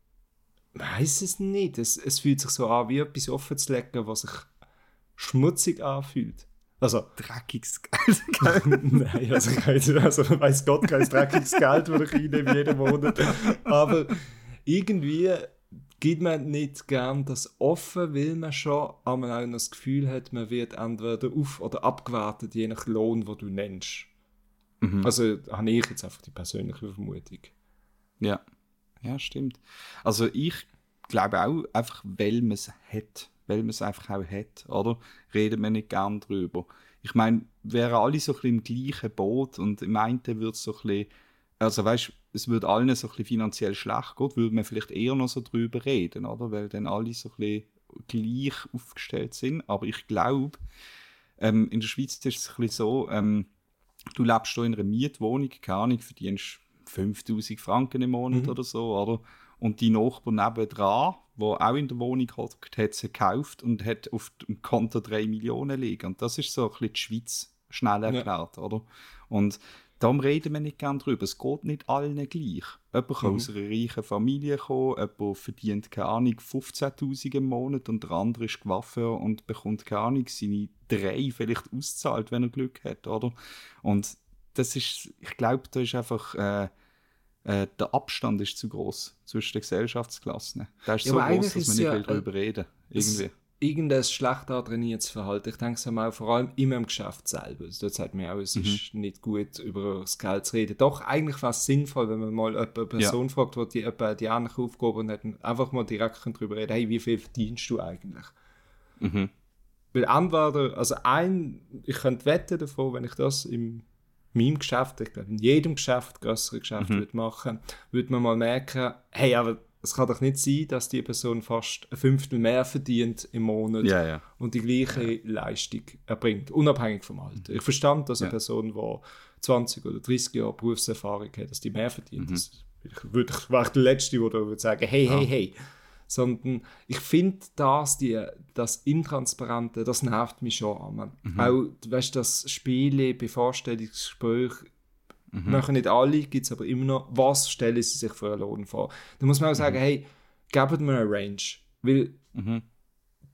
weiß es nicht. Es, es fühlt sich so an, wie etwas offen zu legen, was sich schmutzig anfühlt. Also, dreckiges Geld. Nein, also, also weiss Gott, kein dreckiges Geld, das ich einnehme jeden Monat. Aber irgendwie gibt man nicht gern das offen, weil man schon einmal auch das Gefühl hat, man wird entweder auf- oder abgewertet, je nach Lohn, den du nennst. Mhm. Also habe ich jetzt einfach die persönliche Vermutung. Ja. Ja, stimmt. Also ich glaube auch, einfach weil man es hat, weil man es einfach auch hat, oder? Redet man nicht gern drüber. Ich meine, wären alle so ein bisschen im gleichen Boot und im einen würde es so ein bisschen, also weißt, es würde allen so ein bisschen finanziell schlecht gehen, würde man vielleicht eher noch so drüber reden, oder? Weil dann alle so ein bisschen gleich aufgestellt sind. Aber ich glaube, ähm, in der Schweiz ist es ein bisschen so, ähm, du lebst hier in einer Mietwohnung, keine Ahnung, verdienst fünftausend Franken im Monat mhm. oder so, oder? Und die Nachbar nebendran, der auch in der Wohnung hockt, hat sie gekauft und hat auf dem Konto drei Millionen liegen. Und das ist so ein bisschen die Schweiz schnell erklärt, ja. oder? Und darum reden wir nicht gerne drüber. Es geht nicht allen gleich. Jemand kann mhm. aus einer reichen Familie kommen, jemand verdient, keine Ahnung, fünfzehntausend im Monat und der andere ist Coiffeur und bekommt, keine Ahnung, seine drei vielleicht auszahlt, wenn er Glück hat, oder? Und das ist, ich glaube, da ist einfach, äh, äh, der Abstand ist zu groß zwischen den Gesellschaftsklassen. Der ist ja, so groß, dass man nicht ja, will darüber äh, reden. Irgendwie. Irgendein schlecht antrainiertes Verhalten. Ich denke es mal vor allem immer im Geschäft selber. Also dort sagt man auch, es mhm. ist nicht gut, über das Geld zu reden. Doch, eigentlich war es sinnvoll, wenn man mal eine Person ja. fragt, die die, die ähnliche Aufgabe und hat, einfach mal direkt darüber reden, hey, wie viel verdienst du eigentlich? Mhm. Weil entweder, also ein, ich könnte wetten davon, wenn ich das im meinem Geschäft, ich glaube in jedem Geschäft, grössere Geschäft mhm. würde machen, würde man mal merken, hey, aber es kann doch nicht sein, dass die Person fast ein Fünftel mehr verdient im Monat ja, ja. und die gleiche ja. Leistung erbringt, unabhängig vom Alter. Ich verstand, dass eine ja. Person, die zwanzig oder dreißig Jahre Berufserfahrung hat, dass die mehr verdient. Mhm. Das ich würde, ich wäre der Letzte, der würde sagen, hey, hey, hey. Sondern ich finde das, die, das Intransparente, das nervt mich schon an. Mhm. Auch, weißt, das Spiele bei Vorstellungsgesprächen, mhm. machen nicht alle, gibt es aber immer noch, was stellen sie sich für einen Lohn vor. Da muss man auch sagen, mhm. hey, gebt mir eine Range. Weil mhm.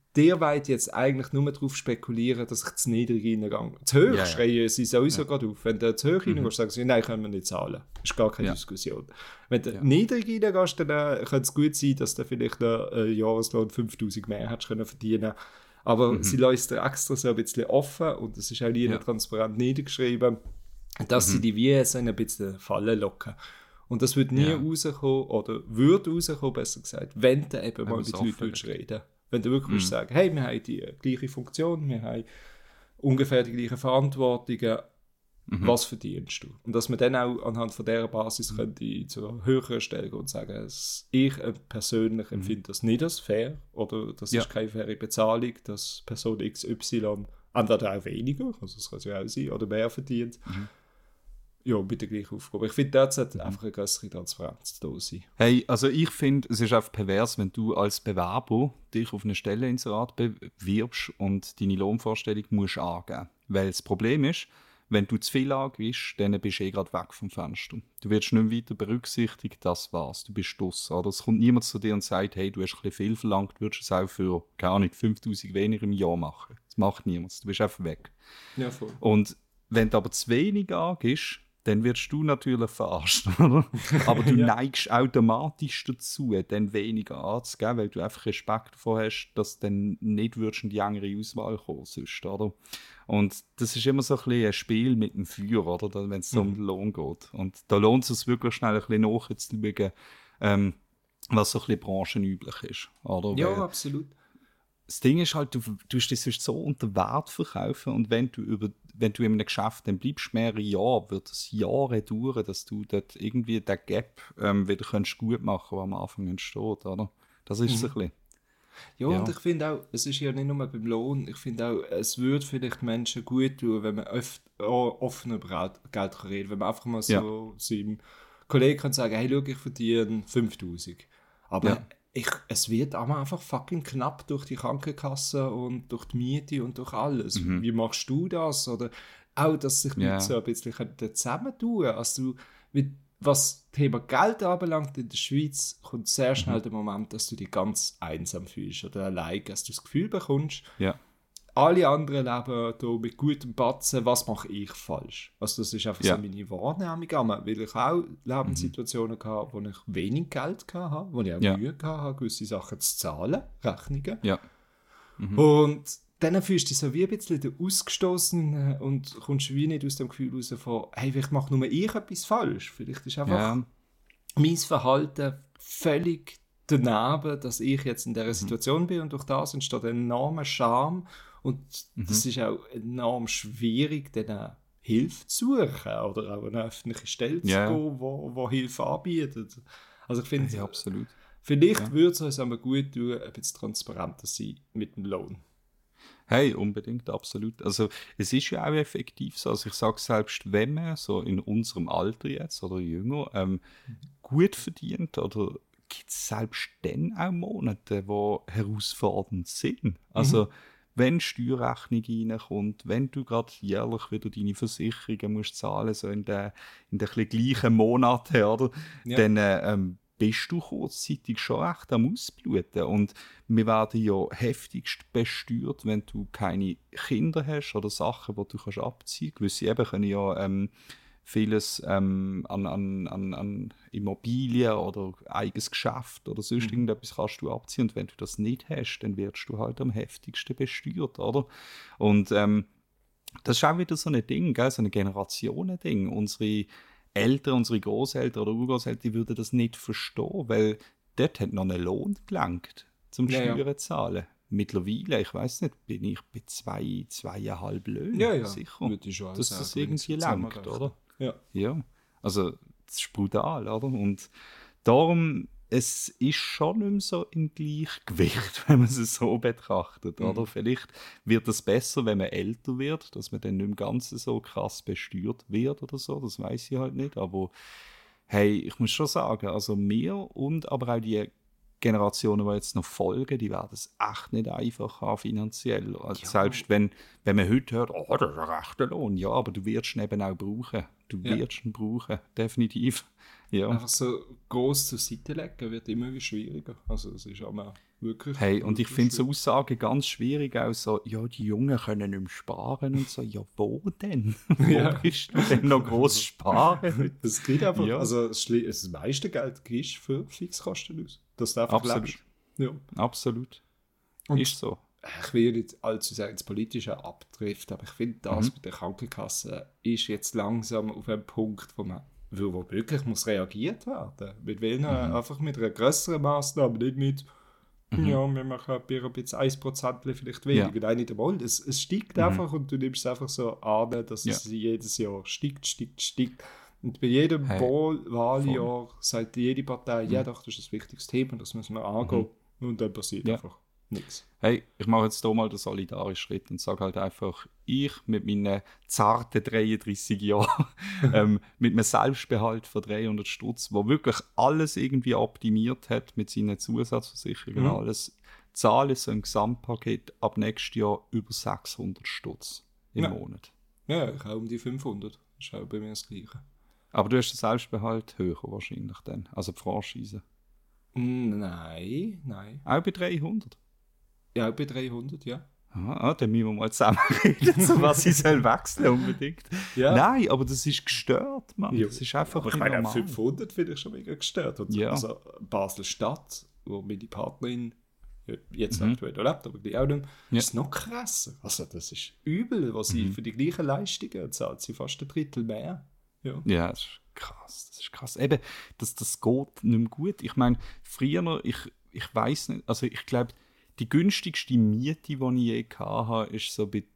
der wollt jetzt eigentlich nur darauf spekulieren, dass ich zu niedrig reingehe. Zu hoch ja, schreien ja. sie sowieso ja. gerade auf. Wenn du zu hoch mhm. reingehst, sagen sie, nein, können wir nicht zahlen. Das ist gar keine ja. Diskussion. Wenn du ja. niedrig reingehst, dann äh, könnte es gut sein, dass du vielleicht einen äh, Jahreslohn fünftausend mehr hättest können verdienen. Aber mhm. sie lassen dir extra so ein bisschen offen und es ist auch nie ja. transparent niedergeschrieben, dass mhm. sie die wie so ein bisschen fallen locken. Und das wird nie ja. rauskommen, oder würde rauskommen, besser gesagt, wenn du eben wenn mal mit Leuten reden. Wenn du wirklich mm. sagen, hey, wir haben die gleiche Funktion, wir haben ungefähr die gleichen Verantwortungen, mhm. was verdienst du? Und dass man dann auch anhand von dieser Basis mhm. könnte zu einer höheren Stelle gehen und sagen, dass ich persönlich empfinde mhm. das nicht als fair, oder das ja. ist keine faire Bezahlung, dass Person X Y entweder auch weniger, also das kann ja auch sein, oder mehr verdient, mhm. ja, mit der gleichen Aufgabe. Ich finde, da sollte mhm. einfach eine größere Transparenz da sein. Hey, also ich finde, es ist einfach pervers, wenn du als Bewerber dich auf eine Stelle ins Rat bewirbst und deine Lohnvorstellung musst angeben. Weil das Problem ist, wenn du zu viel angibst, dann bist du eh gerade weg vom Fenster. Du wirst nicht weiter berücksichtigt, das war's. Du bist draussen. Oder es kommt niemand zu dir und sagt, hey, du hast ein bisschen viel verlangt, würdest du es auch für, gar nicht, fünftausend weniger im Jahr machen. Das macht niemand. Du bist einfach weg. Ja, voll. Und wenn du aber zu wenig angibst, dann wirst du natürlich verarscht, oder? Aber du ja. neigst automatisch dazu, dann weniger anzugeben, weil du einfach Respekt davor hast, dass du dann nicht würdest in die engere Auswahl kommen sonst, oder? Und das ist immer so ein bisschen ein Spiel mit dem Feuer, oder? Wenn es so mhm. um den Lohn geht. Und da lohnt es sich wirklich schnell ein bisschen nachzuschauen, ähm, was so ein bisschen branchenüblich ist, oder? Ja, weil absolut. Das Ding ist halt, du, du hast das so unter Wert verkaufen und wenn du, über, wenn du in einem Geschäft dann bleibst, mehrere Jahre, wird es Jahre dauern, dass du dort irgendwie den Gap ähm, wieder kannst gut machen kannst, der am Anfang entsteht, oder? Das ist mhm. so ein bisschen. Ja, ja, und ich finde auch, es ist ja nicht nur beim Lohn, ich finde auch, es würde vielleicht Menschen gut tun, wenn man öf- offen über Geld kann reden, wenn man einfach mal so ja. seinem Kollegen kann sagen, hey, schau, ich verdiene fünftausend. Aber ja. Ich, es wird aber einfach fucking knapp durch die Krankenkasse und durch die Miete und durch alles. Mhm. Wie machst du das? Oder auch, dass sich yeah. Leute so ein bisschen zusammentun können. Also, mit, was das Thema Geld anbelangt in der Schweiz, kommt sehr schnell mhm. der Moment, dass du dich ganz einsam fühlst oder allein, dass du das Gefühl bekommst, yeah. alle anderen leben hier mit gutem Batzen, was mache ich falsch? Also das ist einfach ja. so meine Wahrnehmung, weil ich auch Lebenssituationen mhm. hatte, wo ich wenig Geld hatte, wo ich auch ja. Mühe hatte, gewisse Sachen zu zahlen, Rechnungen. Ja. Mhm. Und dann fühlst du dich so wie ein bisschen ausgestoßen und kommst wie nicht aus dem Gefühl raus von, hey, vielleicht mache nur ich etwas falsch. Vielleicht ist einfach ja. mein Verhalten völlig daneben, dass ich jetzt in dieser Situation mhm. bin und durch das entsteht ein enormer Scham. Und mhm. das ist auch enorm schwierig, dann Hilfe zu suchen oder auch eine öffentliche Stelle yeah. zu gehen, wo, wo Hilfe anbietet. Also ich finde, ja, absolut. vielleicht ja. würde es uns aber gut tun, ein bisschen transparenter sein mit dem Lohn. Hey, unbedingt, absolut. Also es ist ja auch effektiv so. Also ich sage selbst, wenn man so in unserem Alter jetzt oder jünger ähm, gut verdient oder gibt es selbst dann auch Monate, die herausfordernd sind. Also mhm. wenn Steuerrechnung reinkommt, wenn du gerade jährlich wieder deine Versicherungen musst zahlen, so in den, in den gleichen Monaten, oder? Ja. Dann ähm, bist du kurzzeitig schon recht am Ausbluten. Und wir werden ja heftigst besteuert, wenn du keine Kinder hast oder Sachen, die du kannst abziehen kannst. Gewisse eben können ja ähm, vieles ähm, an, an, an, an Immobilien oder eigenes Geschäft oder sonst mhm. irgendetwas kannst du abziehen. Und wenn du das nicht hast, dann wirst du halt am heftigsten besteuert, oder? Und ähm, das ist auch wieder so ein Ding, gell? So ein Generationending. Unsere Eltern, unsere Großeltern oder Urgroßeltern, die würden das nicht verstehen, weil dort hat noch ein Lohn gelangt, zum ja, Steuern ja. zahlen. Mittlerweile, ich weiß nicht, bin ich bei zwei, zweieinhalb Löhnen ja, ja. sicher, schon dass das irgendwie langt, oder? Ja. ja. Also, das ist brutal, oder? Und darum, es ist schon nicht mehr so im Gleichgewicht, wenn man es so betrachtet, mhm. oder? Vielleicht wird es besser, wenn man älter wird, dass man dann nicht im Ganzen so krass besteuert wird oder so, das weiß ich halt nicht, aber hey, ich muss schon sagen, also mir und aber auch die Generationen, die jetzt noch folgen, die werden es echt nicht einfach haben finanziell. Also ja. Selbst wenn, wenn man heute hört, oh, das ist ein rechter Lohn, ja, aber du wirst ihn eben auch brauchen. Du ja. wirst ihn brauchen, definitiv. Ja. Einfach so groß zur Seite legen wird immer schwieriger. Also es ist auch mal Wirklich. Hey, und wirklich ich finde so schlimm. Aussagen ganz schwierig, auch so, ja, die Jungen können nicht mehr sparen und so. Ja, wo denn? Ja. Wo bist du denn noch gross sparen? Es geht einfach, Ja. also das Schli- das meiste Geld gibst du für Fixkosten aus. Dass du einfach Absolut. lebst. Ja. Absolut. Und Ist so. ich will nicht allzu sehr ins Politische abdriften, aber ich finde, das Mhm. mit der Krankenkasse ist jetzt langsam auf einem Punkt, wo man wo wo wirklich muss reagiert werden. Mit welchen, Mhm. einfach mit einer größeren Maßnahme, nicht mit Mhm. ja, wir machen ein bisschen ein Prozent vielleicht Ja. weniger. Nein, nicht einmal. Es, es steigt Mhm. einfach und du nimmst es einfach so an, dass Ja. es jedes Jahr steigt, steigt, steigt. Und bei jedem Hey, Wahl, Wahljahr sagt jede Partei, ja Mhm. doch, das ist ein wichtiges Thema, das müssen wir angehen. Und dann passiert Ja. einfach nichts. Hey, ich mache jetzt hier mal den solidarischen Schritt und sage halt einfach, ich mit meinen zarten dreiunddreißig Jahren, ähm, mit einem Selbstbehalt von dreihundert Stutz, wo wirklich alles irgendwie optimiert hat mit seinen Zusatzversicherungen und Mhm. alles, zahle so ein Gesamtpaket ab nächstes Jahr über sechshundert Stutz im Ja. Monat. Ja, ich habe um die fünfhundert. Das ist auch bei mir das Gleiche. Aber du hast den Selbstbehalt höher wahrscheinlich dann, also die Franchise. Nein, nein. Auch bei dreihundert. Ja, auch bei dreihundert, ja. Ah, dann müssen wir mal zusammen reden, zu was ich soll wechseln unbedingt. Ja. Nein, aber das ist gestört, Mann. Ja. Das ist einfach Aber ich nicht meine, normal. fünfhundert finde ich schon mega gestört. Und Ja. Also Basel-Stadt, wo meine Partnerin ja, jetzt Mhm. aktuell lebt, aber die auch nicht mehr, Ja. ist noch krasser. Also das ist übel, was sie Mhm. für die gleichen Leistungen zahlt, sie fast ein Drittel mehr. Ja. Ja, das ist krass. Das ist krass. Eben, das, das geht nicht mehr gut. Ich meine, früher, ich, ich weiß nicht, also ich glaube, die günstigste Miete, die ich je hatte, ist so bei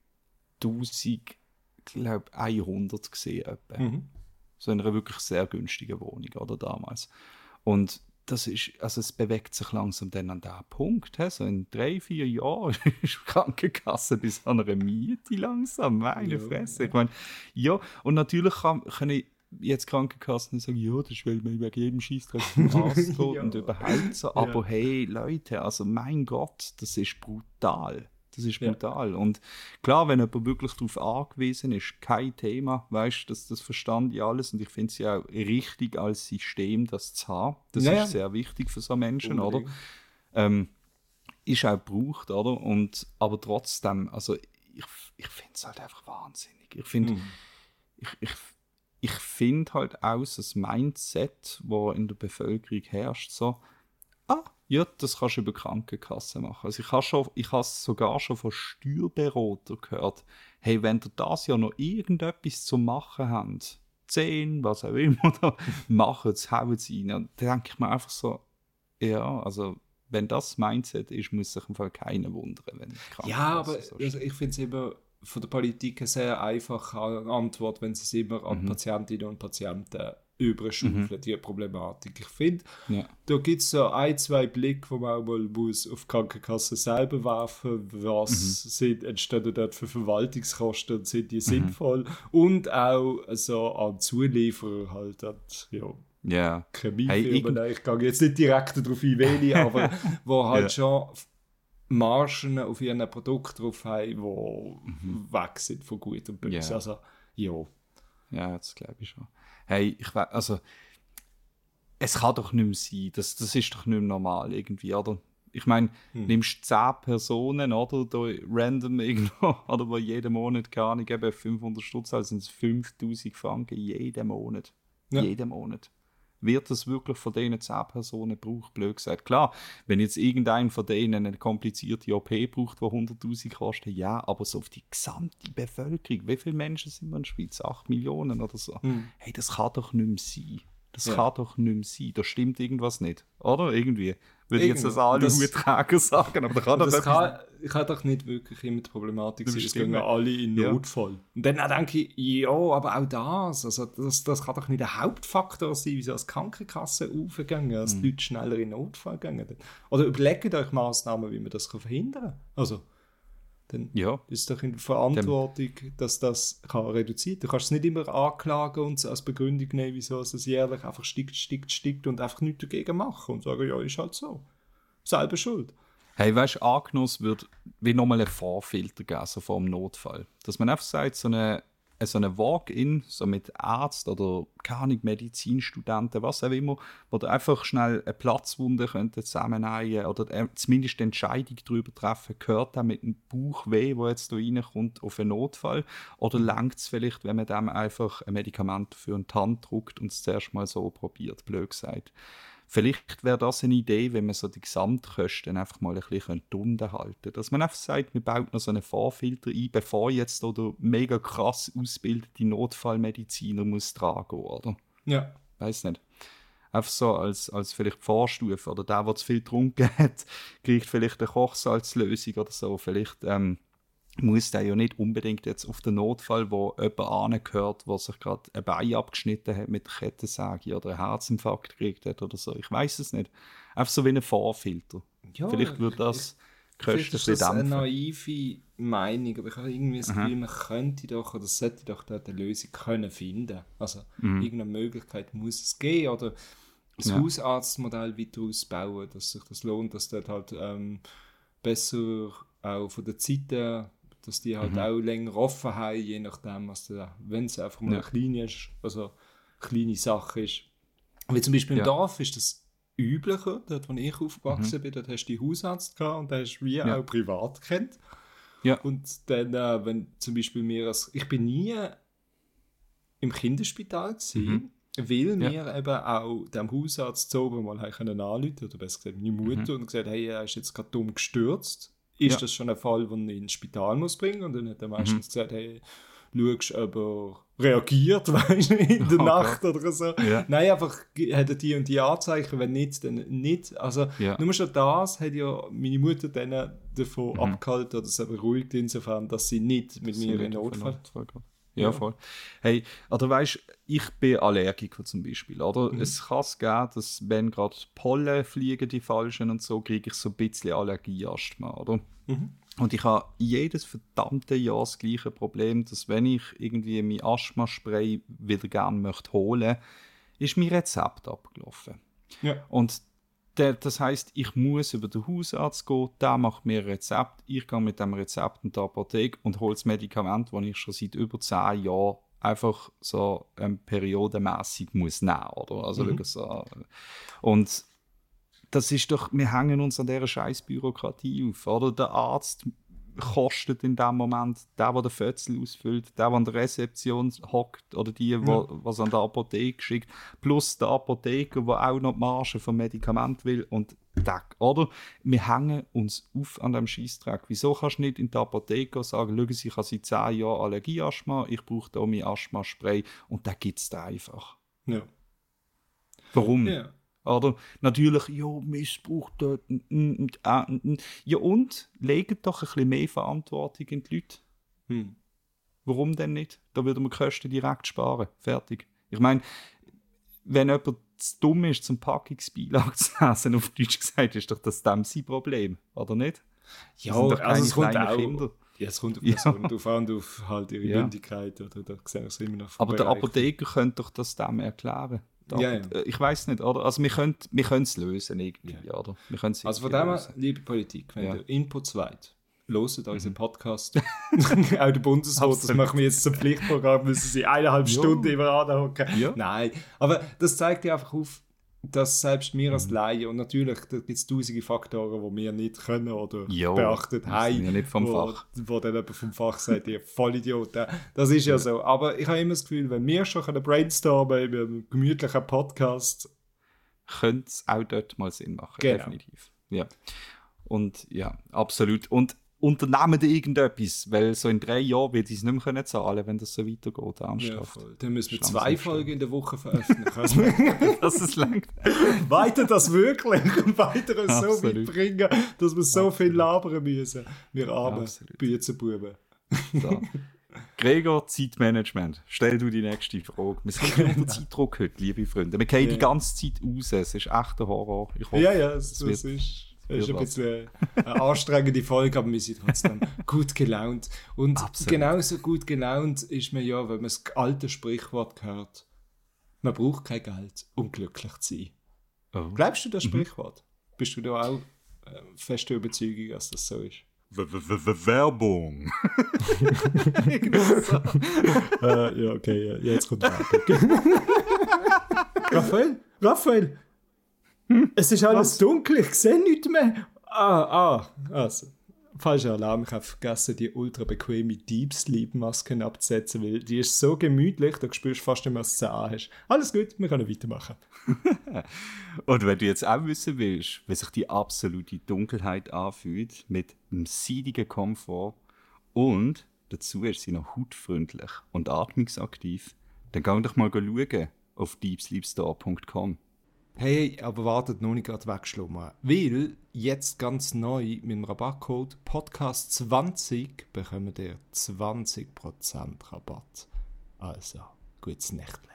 eintausendeinhundert gesehen. Etwa. Mhm. So in einer wirklich sehr günstigen Wohnung, oder damals. Und das ist, also es bewegt sich langsam dann an diesen Punkt. He? So in drei, vier Jahren ist die Krankenkasse bis an einer Miete langsam. Meine Ja, Fresse. Ich meine, ja, und natürlich kann, kann ich jetzt Krankenkassen sagen, ja, das ist, weil man wegen jedem Scheissdreck zum Arzt geht Ja. und überhaupt so. Aber Ja. hey, Leute, also mein Gott, das ist brutal. Das ist Ja. brutal. Und klar, wenn jemand wirklich darauf angewiesen ist, kein Thema, weißt du, das, das verstand ich alles und ich finde es ja auch richtig als System, das zu haben. Das Ja, ja. ist sehr wichtig für so Menschen, oder? Unbedingt. Ähm, ist auch gebraucht, oder? Und, aber trotzdem, also ich, ich finde es halt einfach wahnsinnig. Ich finde, Mhm. ich, ich, ich finde halt auch so das Mindset, das in der Bevölkerung herrscht, so, ah, ja, das kannst du über die Krankenkasse machen. Also ich habe schon, ich habe sogar schon von Steuerberatern gehört, hey, wenn ihr das ja noch irgendetwas zu machen habt, zehn, was auch immer, machen es, hauen es rein. Und da denke ich mir einfach so, ja, also wenn das Mindset ist, muss sich im Fall keiner wundern, wenn die Krankenkasse Ja, aber so also steht. ich finde es immer von der Politik eine sehr einfache Antwort, wenn sie es immer an Mhm. Patientinnen und Patienten überschaufeln, die Problematik. Ich finde, Ja. da gibt es so ein, zwei Blicke, wo man auch mal muss auf die Krankenkasse selber werfen muss. Was Mhm. sind, entstehen dort für Verwaltungskosten und sind die sinnvoll? Und auch so an Zulieferer halt, an die, ja, Ja. Chemiefirmen. Hey, irgend- Nein, ich gehe jetzt nicht direkt darauf ein, welche, aber wo halt Ja. schon Margen auf ihren Produkt drauf haben, die weg sind von gut und böse. Ja. Also, ja. Ja, das glaube ich schon. Hey, ich weiß, also, es kann doch nicht mehr sein. Das, das ist doch nicht mehr normal irgendwie, oder? Ich meine, Hm. nimmst zehn Personen, oder, da random irgendwo, oder, wo jeden Monat, keine Ahnung, eben fünfhundert Stutz, also sind es fünftausend Franken jeden Monat. Ja. Jeden Monat. Wird das wirklich von diesen zehn Personen gebraucht, blöd gesagt? Klar, wenn jetzt irgendein von denen eine komplizierte O P braucht, die hunderttausend kostet, ja, aber so auf die gesamte Bevölkerung, wie viele Menschen sind wir in der Schweiz? acht Millionen oder so? Hm. Hey, das kann doch nicht mehr sein. Das Ja. kann doch nicht mehr sein. Da stimmt irgendwas nicht. Oder? Irgendwie. Würde ich jetzt als Irgendwie. Das- Aluhutträger sagen, aber da kann doch Das etwas... kann, kann doch nicht wirklich immer die Problematik Das sein, es stimmt. gehen alle in Ja. Notfall. Und dann denke ich, ja, aber auch das, also das, das kann doch nicht der Hauptfaktor sein, wieso als Krankenkasse aufgehen, als Mhm. die Leute schneller in Notfall gehen. Oder überlegt euch Massnahmen, wie man das kann verhindern kann. Also, dann Ja. ist es doch in der Verantwortung, dass das kann reduziert. Du kannst es nicht immer anklagen und es als Begründung nehmen, wieso es jährlich einfach steigt, steigt, steigt und einfach nichts dagegen machen und sagen, ja, ist halt so. Selber schuld. Hey, weißt du, angenommen, es wird wie nochmal einen Vorfilter geben, so vor dem Notfall. Dass man einfach sagt, so eine so einen Walk-in, so mit Arzt oder keine Ahnung, Medizinstudenten, was auch immer, wo ihr einfach schnell eine Platzwunde könnte zusammennehmen oder äh, zumindest die Entscheidung darüber treffen, gehört das mit einem Bauchweh, wo jetzt da reinkommt, auf einen Notfall, oder langt es vielleicht, wenn man dem einfach ein Medikament für die Hand drückt und es zuerst mal so probiert, blöd gesagt. Vielleicht wäre das eine Idee, wenn man so die Gesamtkosten einfach mal ein bisschen unten halten könnte. Dass man einfach sagt, man baut noch so einen Vorfilter ein, bevor jetzt der mega krass ausgebildete Notfallmediziner muss dran gehen, oder? Ja. Weiß nicht. Einfach so als, als vielleicht Vorstufe. Oder der, der zu viel getrunken hat, kriegt vielleicht eine Kochsalzlösung oder so. Vielleicht ähm, muss der ja nicht unbedingt jetzt auf den Notfall, wo jemand angehört, der sich gerade ein Bein abgeschnitten hat mit der Kettensäge oder einen Herzinfarkt gekriegt hat oder so. Ich weiß es nicht. Einfach so wie ein Vorfilter. Ja, vielleicht würde das Kosten ein bisschen dämpfen. Das ist eine naive Meinung, aber ich habe irgendwie das Gefühl, man könnte doch oder sollte doch dort eine Lösung können finden. Also mhm. irgendeine Möglichkeit muss es geben oder das ja. Hausarztmodell weiter ausbauen, dass sich das lohnt, dass dort halt ähm, besser auch von der Zeit her, dass die halt mhm. auch länger offen haben, je nachdem, was da, wenn es einfach mal ja. eine kleine ist, also eine kleine Sache ist. Wie zum Beispiel im ja. Dorf ist das üblicher, dort wo ich aufgewachsen mhm. bin, dort hast du die Hausarzt gehabt und da hast du wie ja. auch privat kennt. Ja. Und dann, äh, wenn zum Beispiel mir, als, ich bin nie im Kinderspital gewesen, mhm. weil ja. wir eben auch dem Hausarzt so oben mal anrufen konnten, oder besser gesagt meine Mutter, mhm. und gesagt, hey, er ist jetzt gerade dumm gestürzt. Ist ja. das schon ein Fall, den ich ins Spital muss bringen? Und dann hat er meistens mhm. gesagt, hey, schaust, ob er reagiert, weißt du, in der oh, Nacht Gott. Oder so. Ja. Nein, einfach hat er die und die Anzeichen, wenn nicht, dann nicht. Also ja. nur schon das hat ja meine Mutter dann davon mhm. abgehalten oder sie beruhigt insofern, dass sie nicht mit das mir in Notfall... Ja, voll. Hey, oder weißt, ich bin Allergiker zum Beispiel, oder? Mhm. Es kann es geben, dass wenn gerade Pollen fliegen, die falschen und so, kriege ich so ein bisschen Allergieasthma, oder? Mhm. Und ich habe jedes verdammte Jahr das gleiche Problem, dass wenn ich irgendwie mein Asthma-Spray wieder gerne möchte holen, ist mein Rezept abgelaufen. Ja. Und das heisst, ich muss über den Hausarzt gehen, der macht mir ein Rezept, ich gehe mit dem Rezept in die Apotheke und hole das Medikament, das ich schon seit über zehn Jahren einfach so ähm, periodenmässig muss nehmen, oder? Also mhm. so. Und das ist doch, wir hängen uns an dieser scheiß Bürokratie auf, oder? Der Arzt kostet in dem Moment, der, der den Fötzel ausfüllt, der, der an der Rezeption hockt oder die, die ja. was an der Apotheke schickt, plus der Apotheker, der auch noch die Marge vom Medikament will und der, oder? Wir hängen uns auf an dem Scheissdreck. Wieso kannst du nicht in der Apotheke sagen, schauen Sie, ich habe seit zehn Jahren Allergieasthma, ich brauche da mein Asthma-Spray und dann gibt es da einfach. Ja. Warum? Ja. Oder natürlich, ja, Missbrauch dort. Ja, und legt doch ein bisschen mehr Verantwortung in die Leute. Hm. Warum denn nicht? Da würde man die Kosten direkt sparen. Fertig. Ich meine, wenn jemand zu dumm ist, zum Packungsbeilag zu lesen, auf Deutsch gesagt, ist doch das dem sein Problem, oder nicht? Ja, das sind doch keine also es kommt auch, Kinder. Ja, es kommt auf das ja. drauf an, auf halt ihre ja. Mündigkeit. Oder, da sehen wir immer noch aber der Apotheker könnte doch das dem erklären. Ja, ja. Ich weiß nicht, oder? Also wir können wir es lösen irgendwie, ja. oder? Wir also von dem her, liebe Politik, wenn ja. ihr Inputs wollt, hört mhm. unseren Podcast. Auch der Bundesrat, das machen wir jetzt zum Pflichtprogramm, müssen sie eineinhalb ja. Stunden immer anhocken. Ja. Nein, aber das zeigt ja einfach auf, dass selbst wir als Laien, und natürlich da gibt es tausende Faktoren, die wir nicht können oder jo, beachtet haben, ja nicht vom wo, Fach. wo dann jemand vom Fach sagt, ihr Vollidioten. Das ist ja, ja so. Aber ich habe immer das Gefühl, wenn wir schon brainstormen in einem gemütlichen Podcast, könnte es auch dort mal Sinn machen. Genau. Definitiv. Ja. Und ja, absolut. Und unternehmen irgendetwas, weil so in drei Jahren wird es nicht mehr zahlen, wenn das so weitergeht. Ernsthaft. Ja, dann müssen wir Chance zwei Folgen in der Woche veröffentlichen. Dass es langt. Weiter das wirklich. Weiter es so weit bringen, dass wir so Absolut. viel labern müssen. Wir armen Büzenbuben. So. Gregor, Zeitmanagement. Stell du die nächste Frage. Wir sind genau. unter Zeitdruck heute, liebe Freunde. Wir gehen yeah. die ganze Zeit raus. Es ist echt ein Horror. Ich hoffe, ja, ja, es, es das ist... Es ist ein bisschen eine anstrengende Folge, aber wir sind trotzdem gut gelaunt. Und Absolut. genauso gut gelaunt ist man ja, wenn man das alte Sprichwort hört, man braucht kein Geld, um glücklich zu sein. Oh. Glaubst du das Sprichwort? Mhm. Bist du da auch äh, feste Überzeugung, dass das so ist? Werbung. äh, ja, okay, ja, jetzt kommt Werbung. Raphael? Raphael? Hm? Es ist alles Was? dunkel, ich sehe nichts mehr. Ah, ah, also. Falscher Alarm, ich habe vergessen, die ultra bequeme Deep Sleep Masken abzusetzen, weil die ist so gemütlich, da spürst du fast nicht mehr, was du hast. Alles gut, wir können weitermachen. Und wenn du jetzt auch wissen willst, wie sich die absolute Dunkelheit anfühlt, mit einem seidigen Komfort und dazu ist sie noch hautfreundlich und atmungsaktiv, dann geh doch mal schauen auf deep sleep store punkt com. Hey, aber wartet noch nicht gerade wegschlummern. Weil jetzt ganz neu mit dem Rabattcode Podcast zwanzig bekommt ihr zwanzig Prozent Rabatt. Also, gutes Nächtle.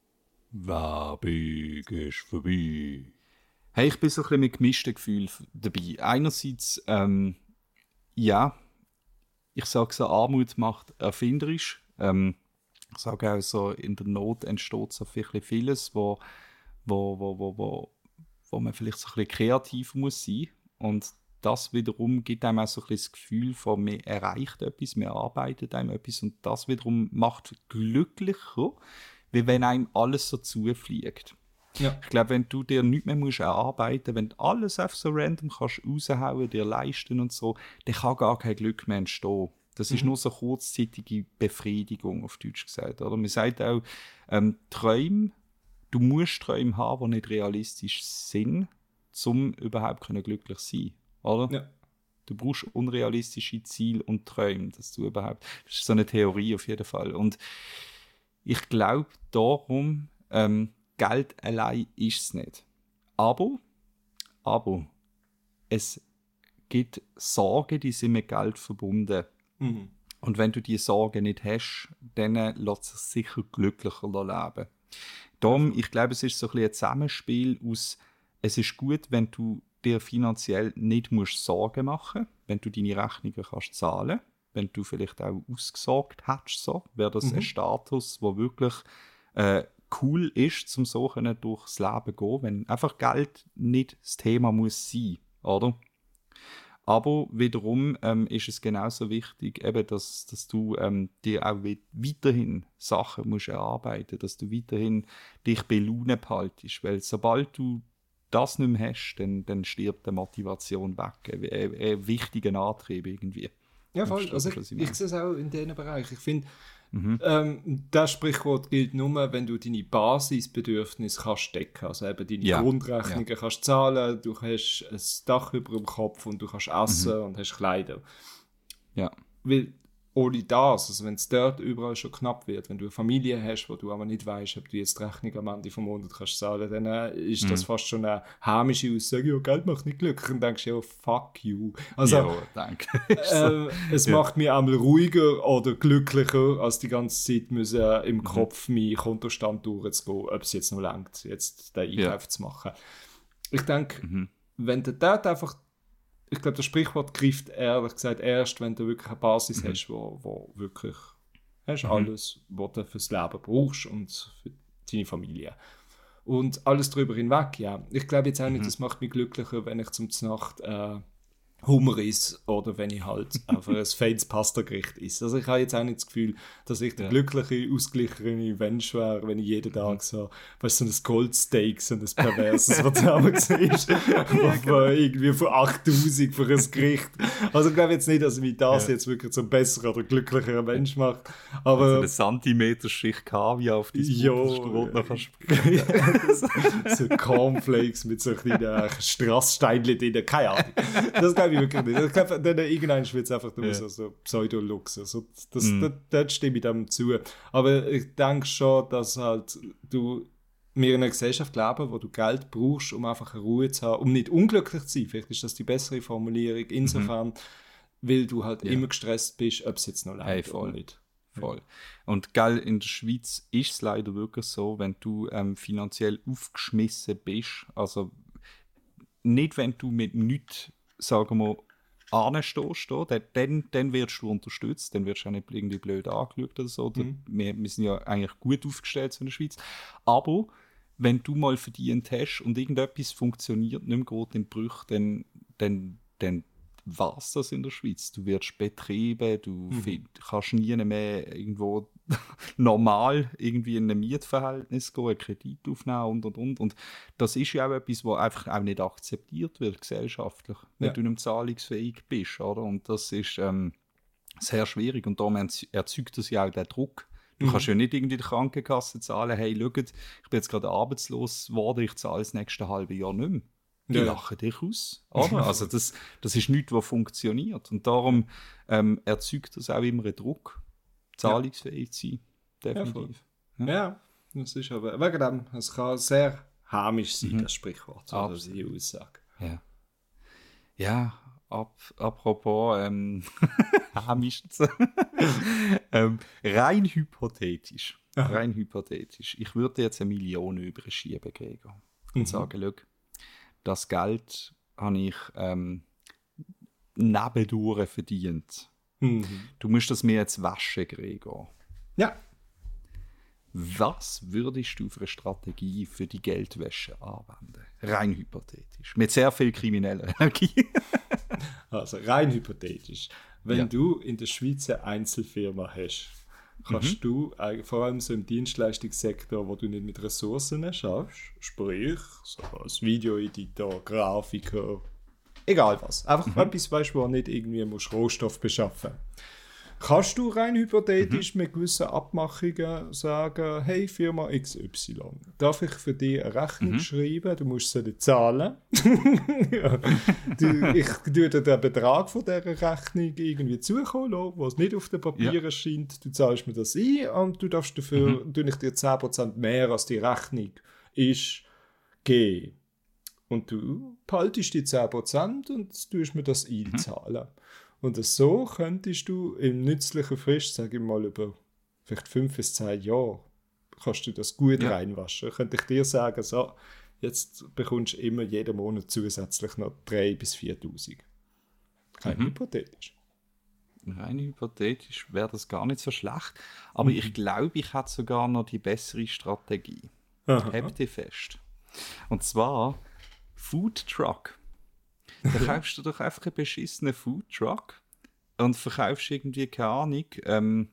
Werbung ist vorbei. Hey, ich bin so ein bisschen mit gemischten Gefühlen dabei. Einerseits, ähm, ja, ich sage so, Armut macht erfinderisch. Ähm, ich sage auch so, in der Not entsteht so vieles, wo Wo, wo, wo, wo, wo man vielleicht so ein bisschen kreativ muss sein. Und das wiederum gibt einem auch so ein bisschen das Gefühl von, man erreicht etwas, man arbeitet einem etwas. Und das wiederum macht glücklicher, wie wenn einem alles so zufliegt. Ja. Ich glaube, wenn du dir nichts mehr musst erarbeiten, wenn du alles einfach so random kannst raushauen, dir leisten und so, dann kann gar kein Glück mehr entstehen. Das ist mhm. nur so kurzzeitige Befriedigung, auf Deutsch gesagt. Oder? Man sagt auch, ähm, Träume, du musst Träume haben, die nicht realistisch sind, um überhaupt glücklich zu sein, oder? Ja. Du brauchst unrealistische Ziele und Träume, dass du überhaupt... Das ist so eine Theorie auf jeden Fall. Und ich glaube darum, ähm, Geld allein ist es nicht. Aber, aber, es gibt Sorgen, die sind mit Geld verbunden. Mhm. Und wenn du diese Sorgen nicht hast, dann lässt es sich sicher glücklicher leben. Darum, ich glaube, es ist so ein bisschen ein Zusammenspiel aus, es ist gut, wenn du dir finanziell nicht musst Sorgen machen musst, wenn du deine Rechnungen kannst zahlen, wenn du vielleicht auch ausgesorgt hast, so, wäre das mhm. ein Status, der wirklich äh, cool ist, um so können durchs Leben zu gehen, wenn einfach Geld nicht das Thema muss sein, oder? Aber wiederum ähm, ist es genauso wichtig, eben, dass, dass du ähm, dir auch weiterhin Sachen musst erarbeiten, dass du weiterhin dich bei Laune behaltest. Weil sobald du das nicht mehr hast, dann, dann stirbt die Motivation weg. Ein, ein, ein wichtiger Antrieb irgendwie. Ja, voll. Also ich, ich, ich sehe es auch in diesem Bereich. Ich finde, mhm. ähm, das Sprichwort gilt nur, wenn du deine Basisbedürfnisse kannst decken. Also eben deine ja. Grundrechnungen ja. kannst zahlen, du hast ein Dach über dem Kopf und du kannst essen mhm. und hast Kleider. Ja. Weil ohne das, also wenn es dort überall schon knapp wird, wenn du eine Familie hast, wo du aber nicht weißt, ob du jetzt die Rechnung am Ende vom Monat kannst zahlen, dann äh, ist mhm. das fast schon eine hämische Aussage, ja, Geld macht nicht glücklich. Und dann denkst du, ja, fuck you. Also, ja, danke. äh, es ja. macht mich einmal ruhiger oder glücklicher, als die ganze Zeit müssen, äh, im mhm. Kopf meinen Kontostand durchzugehen, ob es jetzt noch langt, jetzt den Einkauf ja. zu machen. Ich denke, mhm. wenn du dort einfach ich glaube, das Sprichwort greift ehrlich gesagt erst, wenn du wirklich eine Basis mhm. hast, wo, wo wirklich hast mhm. alles, was du fürs Leben brauchst und für deine Familie. Und alles darüber hinweg, ja. Ich glaube jetzt auch nicht, mhm. das macht mich glücklicher, wenn ich zum Znacht äh, Hummer esse oder wenn ich halt einfach ein feines Pastagericht esse. Also ich habe jetzt auch nicht das Gefühl, dass ich der ja. glückliche, ausgeglichene Mensch wäre, wenn ich jeden Tag so, weißt du, so ein Goldsteak, so ein perverses, was du einmal siehst, ja, irgendwie von achttausend für ein Gericht. Also ich glaube jetzt nicht, dass mich das ja. jetzt wirklich zum besseren oder glücklicheren Mensch macht. Aber also eine Zentimeter-Schicht Kaviar auf dein Brot noch kannst so Cornflakes mit so kleinen Strasssteinchen drin, keine Ahnung. Das glaube ich wirklich nicht. Ich glaube, dann irgendwann wird es einfach nur yeah. so, so Pseudo-Luxus. Also das, mm. das, das stimme ich dem zu. Aber ich denke schon, dass halt du wir in einer Gesellschaft leben, wo du Geld brauchst, um einfach eine Ruhe zu haben, um nicht unglücklich zu sein. Vielleicht ist das die bessere Formulierung. Insofern, mhm. weil du halt ja. immer gestresst bist, ob es jetzt noch hey, läuft oder nicht. Voll. Und gell, in der Schweiz ist es leider wirklich so, wenn du ähm, finanziell aufgeschmissen bist, also nicht, wenn du mit nichts, sagen wir, anstehst, dann, dann wirst du unterstützt, dann wirst du auch nicht irgendwie blöd angeschaut oder so. Mhm. Wir, wir sind ja eigentlich gut aufgestellt in der Schweiz. Aber wenn du mal verdient hast und irgendetwas funktioniert nicht mehr gut in Brüchen, dann, dann, dann war es das in der Schweiz. Du wirst betrieben, du Mhm. find, kannst nie mehr irgendwo normal irgendwie in ein Mietverhältnis gehen, einen Kredit aufnehmen und und und. Und das ist ja auch etwas, was einfach auch nicht akzeptiert wird gesellschaftlich, wenn Ja. du nicht zahlungsfähig bist, oder? Und das ist ähm, sehr schwierig und darum erz- erzeugt das ja auch den Druck. Du Mhm. kannst ja nicht irgendwie die Krankenkasse zahlen, hey, schaut, ich bin jetzt gerade arbeitslos geworden, ich zahle das nächste halbe Jahr nicht mehr. Die Ja. lachen dich aus. Oder? Also das, das ist nichts, was funktioniert. Und darum ähm, erzeugt das auch immer einen Druck, zahlungsfähig zu sein. Definitiv. Ja, ja, das ist aber, wegen dem, es kann sehr hämisch sein, Mhm. das Sprichwort, oder die Aussage. Ja, ja ab, apropos ähm, hämisch. ähm, rein hypothetisch. Aha. Rein hypothetisch. Ich würde jetzt eine Million überschieben, Gregor. Und Mhm. sagen, schau, das Geld habe ich ähm, nebendurch verdient. Mhm. Du musst das mir jetzt waschen, Gregor. Ja. Was würdest du für eine Strategie für die Geldwäsche anwenden? Rein hypothetisch. Mit sehr viel krimineller Energie. Also rein hypothetisch. Wenn Ja. du in der Schweiz eine Einzelfirma hast, kannst Mhm. du eigentlich vor allem so im Dienstleistungssektor, wo du nicht mit Ressourcen schaffst, sprich so als Videoeditor, Grafiker, egal was, einfach etwas, weißt, wo nicht irgendwie musst Rohstoff beschaffen. Kannst du rein hypothetisch mit gewissen Abmachungen sagen, hey Firma X Y, darf ich für dich eine Rechnung schreiben, du musst sie nicht zahlen. Ja. du, ich tue dir den Betrag von dieser Rechnung irgendwie zukommen lassen, was nicht auf den Papieren Ja. scheint, du zahlst mir das ein und du darfst dafür, tue ich dir zehn Prozent mehr als die Rechnung ist, geben. Und du behaltest die zehn Prozent und tust mir das einzahlen. Und so könntest du im nützlichen Frist, sage ich mal, über vielleicht fünf bis zehn Jahre, kannst du das gut Ja. reinwaschen. Könnte ich dir sagen, so, jetzt bekommst du immer jeden Monat zusätzlich noch dreitausend bis viertausend. Kein Mhm. hypothetisch. Rein hypothetisch wäre das gar nicht so schlecht. Aber Mhm. ich glaube, ich hätte sogar noch die bessere Strategie. Aha. Habt ihr fest. Und zwar Food Truck. Da kaufst du doch einfach einen beschissenen Food Truck und verkaufst irgendwie, keine Ahnung, ähm,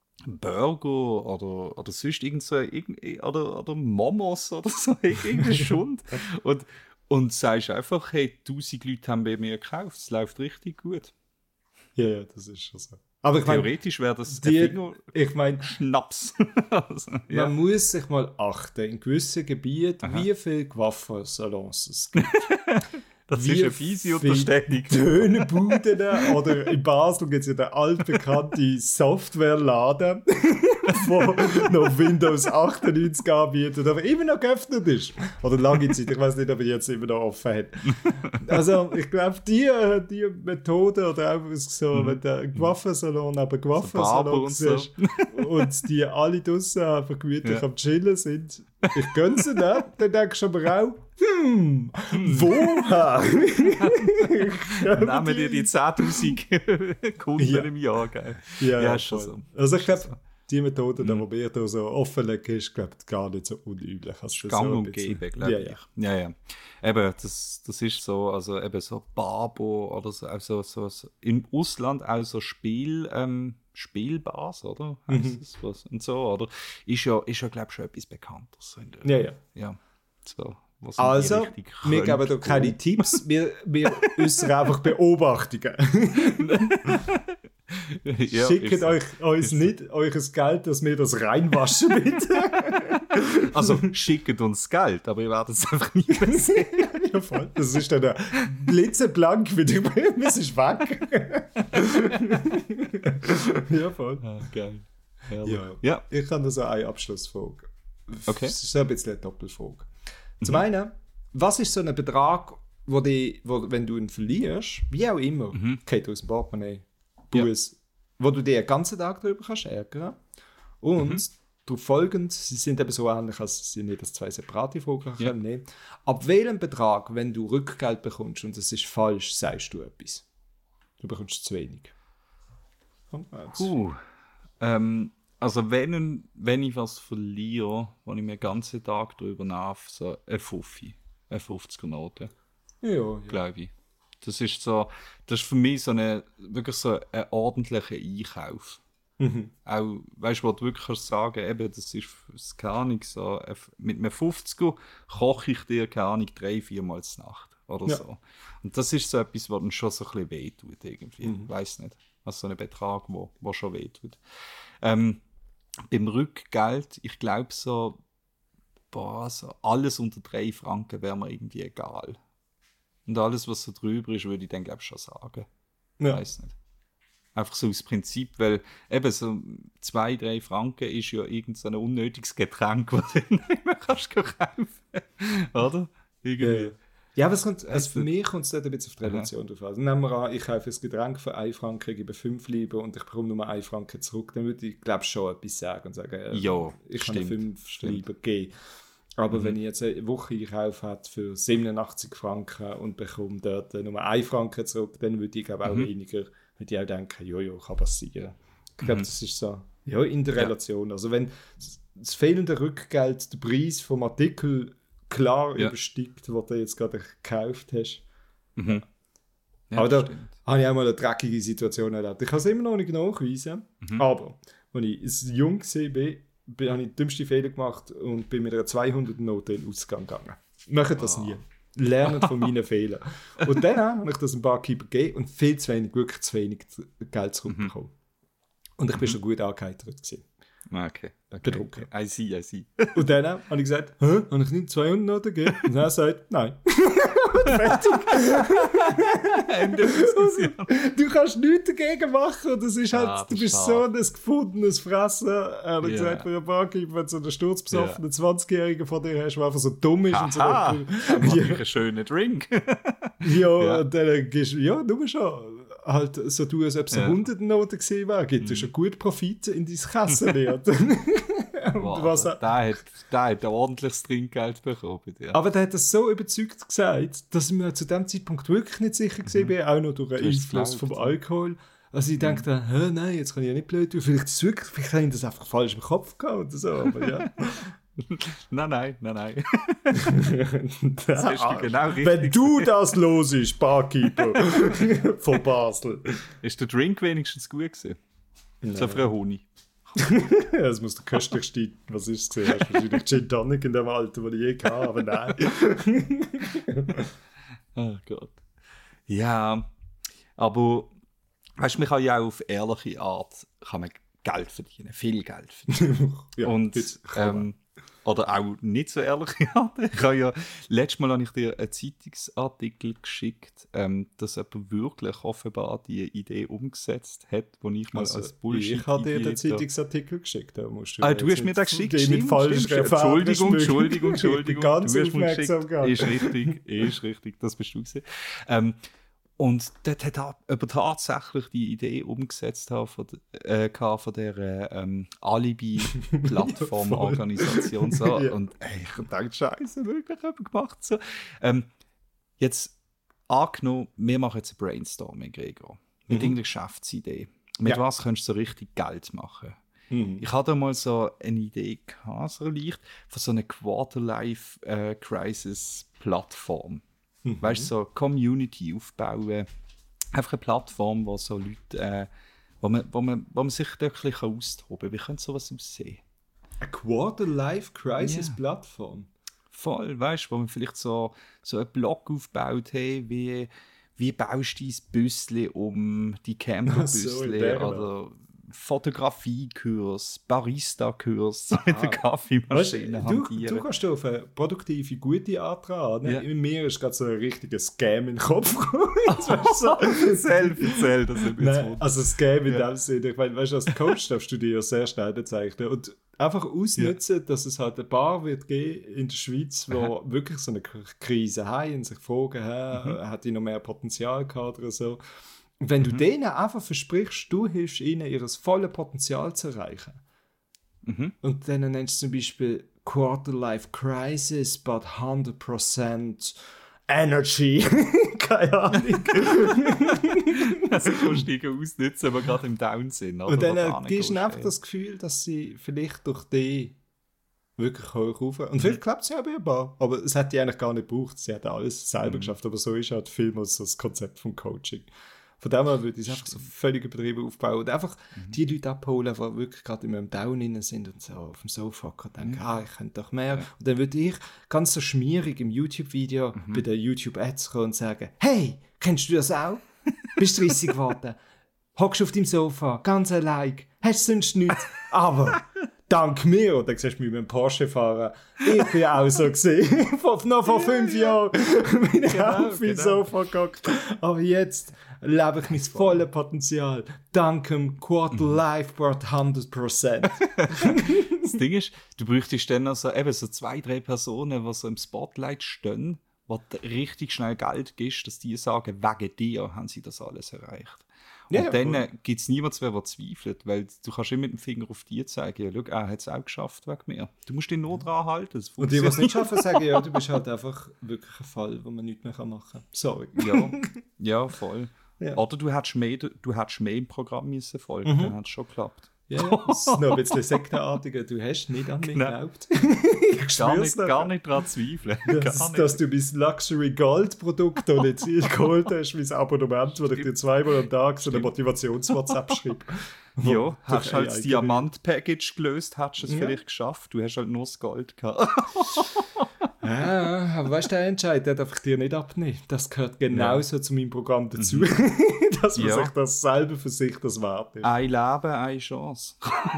Burger oder, oder sonst irgend so, irgend, oder, oder Momos oder so, irgendeine Schund. Und, und sagst einfach, hey, tausend Leute haben bei mir gekauft, es läuft richtig gut. Ja, ja, das ist schon so. Aber ich meine, Theoretisch wäre das die, ein Finger ich meine, Schnaps. Also, ja. man muss sich mal achten, in gewissen Gebieten, Aha. wie viele Coiffeursalons es gibt. Das Wie ist eine fiese viel Unterstellung. Dönerbuden oder in Basel gibt es ja den altbekannten Softwareladen, der noch Windows achtundneunzig anbietet, aber immer noch geöffnet ist. Oder lange Zeit, ich weiß nicht, ob er jetzt immer noch offen hat. Also ich glaube, die, die Methode oder auch so, wenn der Coiffeursalon aber Coiffeursalon so Barber und ist und die alle draussen einfach gemütlich Ja. am Chillen sind, ich gönne sie nicht, dann denkst du aber auch, hm, woher? Nehmen dir die zehntausend Kunden Ja. im Jahr, gell? Ja, Ja, ja, ist schon voll. so. Also ich Ist glaube, die Methode, die wir hier so offenlegen, ist glaube ich gar nicht so unüblich. Also Gang so ein und bisschen- gäbe, glaube ja, ich. ja. Ja, ja. Eben, das, das ist so, also eben so Barbo oder so, also so, so im Ausland auch so Spiel, ähm, Spielbars, oder? Heißt Mhm. das was? Und so, oder? Ist ja, ist ja glaube ich, schon etwas Bekanntes. So in der, Ja, ja. ja. So, was in die Also, Richtung wir geben könnte da keine gehen. Tipps, wir, wir äußern einfach Beobachtungen. Ja, Schickt ist so. euch uns Ist so. nicht eures Geld, dass wir das reinwaschen, bitte. Also, schickt uns Geld, aber ihr werdet es einfach nie mehr sehen. Ja, voll. Das ist dann ein blitzeblank, wie du es ist weg. Ja, voll. Ah, geil. Ja. Ja. Ich habe da so eine Abschlussfrage. Okay. Das ist so ein bisschen eine Doppelfrage. Zum einen, was ist so ein Betrag, wo, die, wo wenn du ihn verlierst, wie auch immer, Mhm. geht aus dem Portemonnaie, Buß, wo du dich den ganzen Tag darüber kannst ärgern. Und Mhm. darauf folgend, sie sind eben so ähnlich, als sie nicht als zwei separate Fragen Ja. können nehmen. Ab welchem Betrag, wenn du Rückgeld bekommst und das ist falsch, sagst du etwas? Du bekommst zu wenig. Komm, jetzt. Puh. Ähm, also wenn, wenn ich was verliere, wenn ich mir den ganzen Tag drüber nerv, so ein Fuffi, eine fünfziger Note, Ja, ja. glaube ich. Das ist so, das ist für mich so eine, wirklich so ein ordentlicher Einkauf. Mhm. Auch, weißt du, wo du wirklich kannst sagen, eben, das ist, das, keine Ahnung, so, mit einem fünfziger koche ich dir, keine Ahnung, drei, viermal zur Nacht oder ja. so. Und das ist so etwas, was dann schon so ein bisschen wehtut irgendwie. Mhm. Ich weiss nicht. Also so ein Betrag, wo, wo schon wehtut. Ähm, beim Rückgeld, ich glaube so, boah, so alles unter drei Franken wäre mir irgendwie egal. Und alles, was so drüber ist, würde ich dann, glaube ich, schon sagen. Ich ja. weiß nicht. Einfach so aus Prinzip, weil eben so zwei, drei Franken ist ja irgend so ein unnötiges Getränk, das du nicht mehr kannst kaufen. Oder? Irgendwie. Ja, ja, aber es kommt, also für mich kommt es dort ein bisschen auf die Relation drauf an. Also nehmen wir an, ich kaufe ein Getränk für einen Franken, gebe fünf lieber und ich bekomme nur einen Franken zurück. Dann würde ich, glaube ich, schon etwas sagen und sagen, äh, ja, ich stimmt, kann fünf stimmt. lieber geben. Aber Mhm. wenn ich jetzt eine Woche einkaufe hat für siebenundachtzig Franken und bekomme dort nur einen Franken zurück, dann würde ich glaube auch Mhm. weniger, würde ich auch denken, jojo, kann passieren. Ich glaube, Mhm. das ist so, ja, in der Relation. Ja. Also wenn das fehlende Rückgeld den Preis vom Artikel klar ja. übersteigt, den du jetzt gerade gekauft hast. Mhm. Ja, aber da stimmt. habe ich auch mal eine dreckige Situation erlebt. Ich kann es immer noch nicht nachweisen, Mhm. aber als ich jung war, bin, habe ich den dümmsten Fehler gemacht und bin mit einer zweihundert-Note in den Ausgang gegangen. Macht das Oh. nie. Lernt von meinen Fehlern. Und dann habe ich das ein Barkeeper gegeben und viel zu wenig, wirklich zu wenig Geld zurückbekommen. Mhm. Und ich war schon gut angeheitert gewesen. Okay. okay. Betrunken. I see, I see. Und dann habe ich gesagt, hä, habe ich nicht zweihundert Noten gegeben? Und er sagt, nein. Und fertig. Ende Diskussion. Du kannst nichts dagegen machen. Das ist halt, Ah, du bist schade. so ein gefundenes Fressen. Er hat Ja. gesagt, für einen Barkeeper, wenn du so einen sturzbesoffenen zwanzigjährigen vor dir hast, der einfach so dumm ist. Und so. Aha, aber Ja. einen schönen Drink. Ja, Ja. und dann gehst du, ja, nur schon. Halt so tun, als ob es Ja. eine hundert Noten gewesen wäre. Gibt es schon gut Profite in dein Kassenwert. Wow, was der, der, hat, der hat ein ordentliches Trinkgeld bekommen. Ja. Aber der hat das so überzeugt gesagt, dass ich mir zu dem Zeitpunkt wirklich nicht sicher gewesen bin, auch noch durch den Du hast Einfluss es vom geglaubt. Alkohol. Also ich dachte, hä, nein, jetzt kann ich ja nicht blöd tun. Vielleicht, ist es wirklich, vielleicht habe ich das einfach falsch im Kopf gehabt oder so. Aber ja. Nein, nein, nein, nein. Das hast du genau richtig Wenn du das los ist, Barkeeper von Basel. Ist der Drink wenigstens gut gewesen? Nein. So für einen Honig. Das muss der köstlichste, was ist es gesehen? Hast du wahrscheinlich Gin Tonic in dem Alter, das ich je hatte, aber nein. Oh Gott. Ja, aber weißt du, man kann ja auch auf ehrliche Art kann man Geld verdienen, viel Geld verdienen. Ja, Und, das kann man. ähm, oder auch nicht so ehrliche Art. Ich habe ja, letztes Mal habe ich dir einen Zeitungsartikel geschickt, ähm, dass jemand wirklich offenbar die Idee umgesetzt hat, die ich mal Also, als Bullshit ich habe dir den da- Zeitungsartikel geschickt. Da musst du Ah, jetzt du hast mir nicht- den geschickt, dich stimmt, mit falschen stimmt. Erfahrungen Entschuldigung, schmücken. Entschuldigung, Ich bin Entschuldigung. ganz du hast mir aufmerksam geschickt. gehabt. Ist richtig, ist richtig, das bist du gewesen. Ähm, und dort hat er aber tatsächlich die Idee umgesetzt haben von, der- äh, gehabt von der ähm, Alibi-Plattform-Organisation. So. Ja. Und ey, ich dachte, Scheiße, wirklich jemand gemacht. So. Ähm, jetzt angenommen, wir machen jetzt ein Brainstorming, Gregor, mit Mhm. irgendeiner Geschäftsidee. Mit Ja. was könntest du so richtig Geld machen? Mhm. Ich hatte mal so eine Idee gehabt, so leicht, von so einer Quarter-Life-Crisis-Plattform. Mhm. Weißt du, so Community aufbauen. Einfach eine Plattform, wo so Leute, äh, wo, man, wo, man, wo man sich da ein bisschen austoben kann. Wie könnte sowas aussehen? Eine Quarter-Life-Crisis-Plattform. Voll, weißt du, wo man vielleicht so, so einen Blog aufbaut, hey, wie, wie baust du dein Büssli um, die Ach so, in Camper-Büssli der oder Fotografiekurs, Barista-Kurs, so mit der Kaffeemaschine Weißt, du, hantieren. du kannst auf eine produktive, gute Antrag. Ne? Ja. In mir ist gerade so ein richtiger Scam in den Kopf gekommen. Jetzt weißt du, so. erzähl, erzähl, das ist mir Nein, also Scam in Ja. dem Sinne. Ich meine, weißt du, als Coach darfst du dir ja sehr schnell bezeichnen. Und einfach ausnutzen, dass es halt ein paar wird geben in der Schweiz, die Aha. wirklich so eine K- Krise haben und sich fragen, hä, Mhm. hat die noch mehr Potenzial gehabt oder so. Und wenn du Mhm. denen einfach versprichst, du hilfst ihnen, ihr volles Potenzial zu erreichen. Mhm. Und dann nennst du zum Beispiel Quarter-Life Crisis, but hundert Prozent Energy. Keine Ahnung. Also kannst du die ausnutzen, aber gerade im Down sind. Oder? Und dann Wo äh, gar nicht gibst du ihnen gehst, einfach ey. das Gefühl, dass sie vielleicht durch die wirklich hoch rauf. Und vielleicht klappt es ja bei ein paar, aber es hat die eigentlich gar nicht gebraucht. Sie hat alles selber mhm. geschafft, aber so ist halt viel so das Konzept vom Coaching. Von dem her würde ich es einfach so völlig übertrieben aufbauen und einfach mhm. die Leute abholen, die wirklich gerade in einem Down drin sind und so auf dem Sofa denken, ja. ah, ich könnte doch mehr. Ja. Und dann würde ich ganz so schmierig im YouTube-Video mhm. bei den YouTube-Ads kommen und sagen, hey, kennst du das auch? Bist dreißig geworden, hockst auf deinem Sofa, ganz allein, hast sonst nichts, aber dank mir, und dann siehst du mich mit dem Porsche fahren, ich bin auch so gesehen, noch vor fünf Jahren bin ich genau, auf meinem genau. Sofa gehockt, aber jetzt lebe ich mein volles Potenzial, dank dem Quarter Life Board hundert Prozent. Das Ding ist, du bräuchtest dann also eben so zwei, drei Personen, die so im Spotlight stehen, wo du richtig schnell Geld gibst, dass die sagen, wegen dir haben sie das alles erreicht. Und ja, dann äh, gibt es niemanden mehr, der zweifelt, weil du kannst immer mit dem Finger auf die zeigen, ja, schau, er hat es auch geschafft wegen mir. Du musst dich nur dran halten. Und die, die es nicht schaffen, sagen, ja, du bist halt einfach wirklich ein Fall, wo man nichts mehr machen kann. Sorry. Ja, ja voll. Ja. Oder du hättest mehr, du hättest mehr im Programm müssen folgen, mhm. dann hat es schon geklappt. Ja, ja, das ist noch ein bisschen sektenartiger. Du hast nicht an mich geglaubt. Ich gar nicht, gar nicht daran zweifeln. Das, dass du mein Luxury Gold Produkt noch nicht geholt hast, mein Abonnement, wo ich dir zweimal am Tag so eine Motivations-WhatsApp schreibe. Ja, hast du halt das Diamant-Package gelöst, hast du es ja. vielleicht geschafft. Du hast halt nur das Gold gehabt. Ja, aber weißt du, der Entscheid, der darf ich dir nicht abnehmen. Das gehört genauso ja. zu meinem Programm dazu, mhm. dass man ja. sich das selber für sich das wert ist. Ein Leben, eine Chance.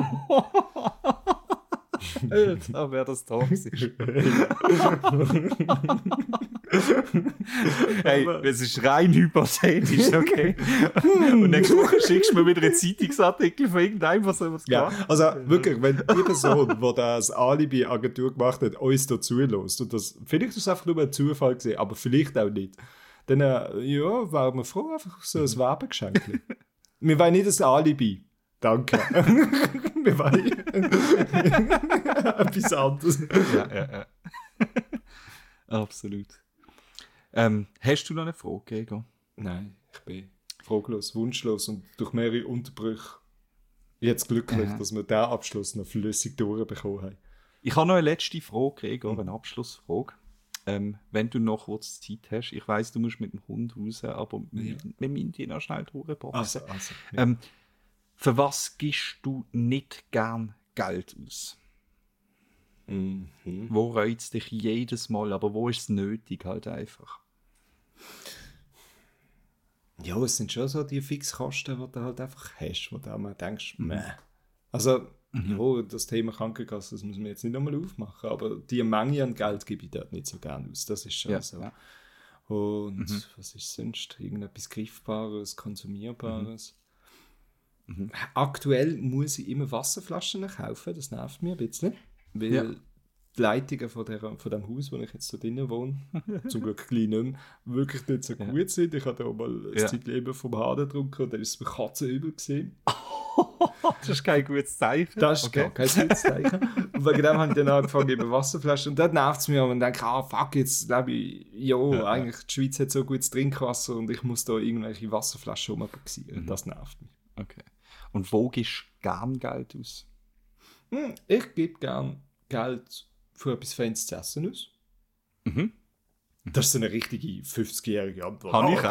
Da wäre das toxisch. Hey, es ist rein hypothetisch, okay? Und nächste Woche schickst du mir wieder einen Zeitungsartikel von irgendeinem, was sowas ja, also wirklich, wenn die Person, die das Alibi-Agentur gemacht hat, uns da zulässt, und das, vielleicht ist es einfach nur ein Zufall gewesen, aber vielleicht auch nicht, dann äh, ja, wären wir froh, einfach so ein Werbegeschenk. Wir wollen nicht das Alibi. Danke. Wir wollen etwas anderes. Ja, ja, ja. Absolut. Ähm, hast du noch eine Frage, Gregor? Nein, ich bin fraglos, wunschlos und durch mehrere Unterbrüche jetzt glücklich, ja. dass wir diesen Abschluss noch flüssig durchbekommen haben. Ich habe noch eine letzte Frage, Gregor, eine Abschlussfrage. Ähm, wenn du noch kurz Zeit hast, ich weiss, du musst mit dem Hund raus, aber ja. wir müssen die noch schnell durchboxen. Also, also, ja. ähm, für was gibst du nicht gern Geld aus? Mhm. Wo reizt dich jedes Mal, aber wo ist es nötig halt einfach? Ja, es sind schon so die Fixkosten, die du halt einfach hast, wo du auch mal denkst, mhm. meh. Also, mhm. ja, das Thema Krankenkasse, das müssen wir jetzt nicht nochmal aufmachen, aber die Menge an Geld gebe ich dort nicht so gerne aus, das ist schon ja, so. Ja. Und mhm. was ist sonst? Irgendetwas Griffbares, Konsumierbares. Mhm. Mhm. Aktuell muss ich immer Wasserflaschen kaufen, das nervt mich ein bisschen, weil ja. die Leitungen von, der, von dem Haus, wo ich jetzt so drinnen wohne, zum Glück gleich nicht mehr, wirklich nicht so ja. gut sind. Ich hatte auch mal ein ja. Zeit lieber vom Haden gedrückt und dann war es mir Katzenübel gewesen. Das ist kein gutes Zeichen. Das ist okay. kein gutes Zeichen. Und wegen dem habe ich dann angefangen über Wasserflaschen. Und dann nervt es mich und denke, ah fuck, jetzt lebe ich, jo, ja, eigentlich die Schweiz hat so gutes Trinkwasser und ich muss da irgendwelche Wasserflaschen rumboxieren. Mhm. Das nervt mich. Okay. Und wo gibst du gern Geld aus? Hm, ich gebe gern Geld für etwas Feines zu essen aus. Mhm. Das ist so eine richtige fünfzigjährige Antwort. Habe ich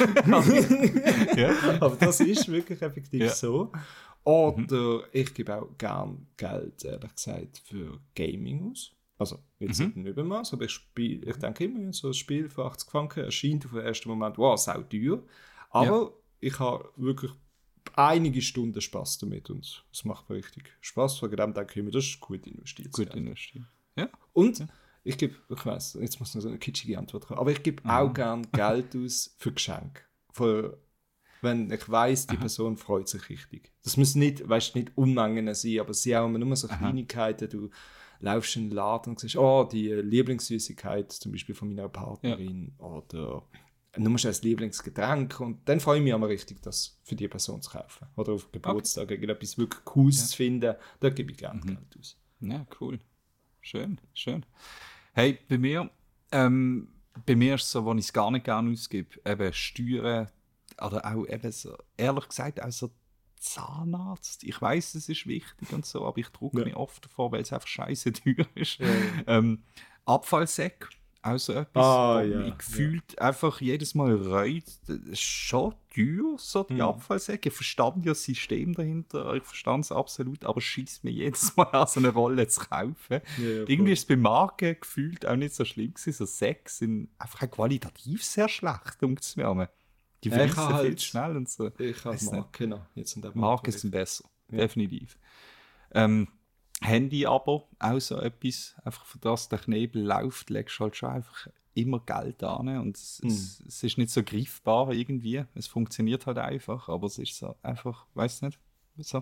auch. Ja. Aber das ist wirklich effektiv ja. so. Oder mhm. ich gebe auch gern Geld, ehrlich gesagt, für Gaming aus. Also jetzt nicht mhm. ein Übermaß, aber ich spiele, ich denke immer, so ein Spiel für achtzig Franken erscheint auf den ersten Moment, wow, sau teuer. Aber ja. ich habe wirklich einige Stunden Spaß damit und es macht mir richtig Spaß. Wegen dem denke ich mir, das ist gut investiert. Gut investiert. Ja. Und ja. ich gebe, ich weiss, jetzt muss noch so eine kitschige Antwort kommen, aber ich gebe mhm. auch gerne Geld aus für Geschenke. Für, wenn ich weiss, die Aha. Person freut sich richtig. Das muss nicht, weißt, nicht Unmengen sein, aber sie haben nur so Kleinigkeiten. Du laufst in den Laden und siehst, oh, die Lieblingssüßigkeit, zum Beispiel von meiner Partnerin, ja. oder nur ein Lieblingsgetränk. Und dann freue ich mich aber richtig, das für die Person zu kaufen. Oder auf Geburtstag okay. etwas wirklich Cooles ja. zu finden. Da gebe ich gerne mhm. Geld aus. Ja, cool. Schön, schön. Hey, bei mir, ähm, bei mir ist es so, wenn ich es gar nicht gerne ausgebe, eben Steuern oder auch eben so, ehrlich gesagt, auch so Zahnarzt. Ich weiß, es ist wichtig und so, aber ich drucke ja. mich oft davor, weil es einfach scheiße teuer ist. Ja, ja. Ähm, Abfallsäcke, auch so etwas, ah, wo ja, mich gefühlt ja. einfach jedes Mal reut. Das ist schon teuer, so die mhm. Abfallsäcke. Ich verstand ja das System dahinter, ich verstand es absolut, aber schießt mir jedes Mal an, so eine Rolle zu kaufen. Ja, ja, irgendwie ist es bei Marken gefühlt auch nicht so schlimm gewesen. So Säcke sind einfach qualitativ sehr schlecht, um zu merken. Die ja, fließen halt, viel schnell und so. Ich habe Marken noch. Jetzt sind Marken sind besser, ja. definitiv. Ähm, Handy aber, auch so etwas, einfach für das der Knebel läuft, legst du halt schon einfach immer Geld an und es, hm. es, es ist nicht so greifbar irgendwie, es funktioniert halt einfach, aber es ist so einfach, weiß nicht, so.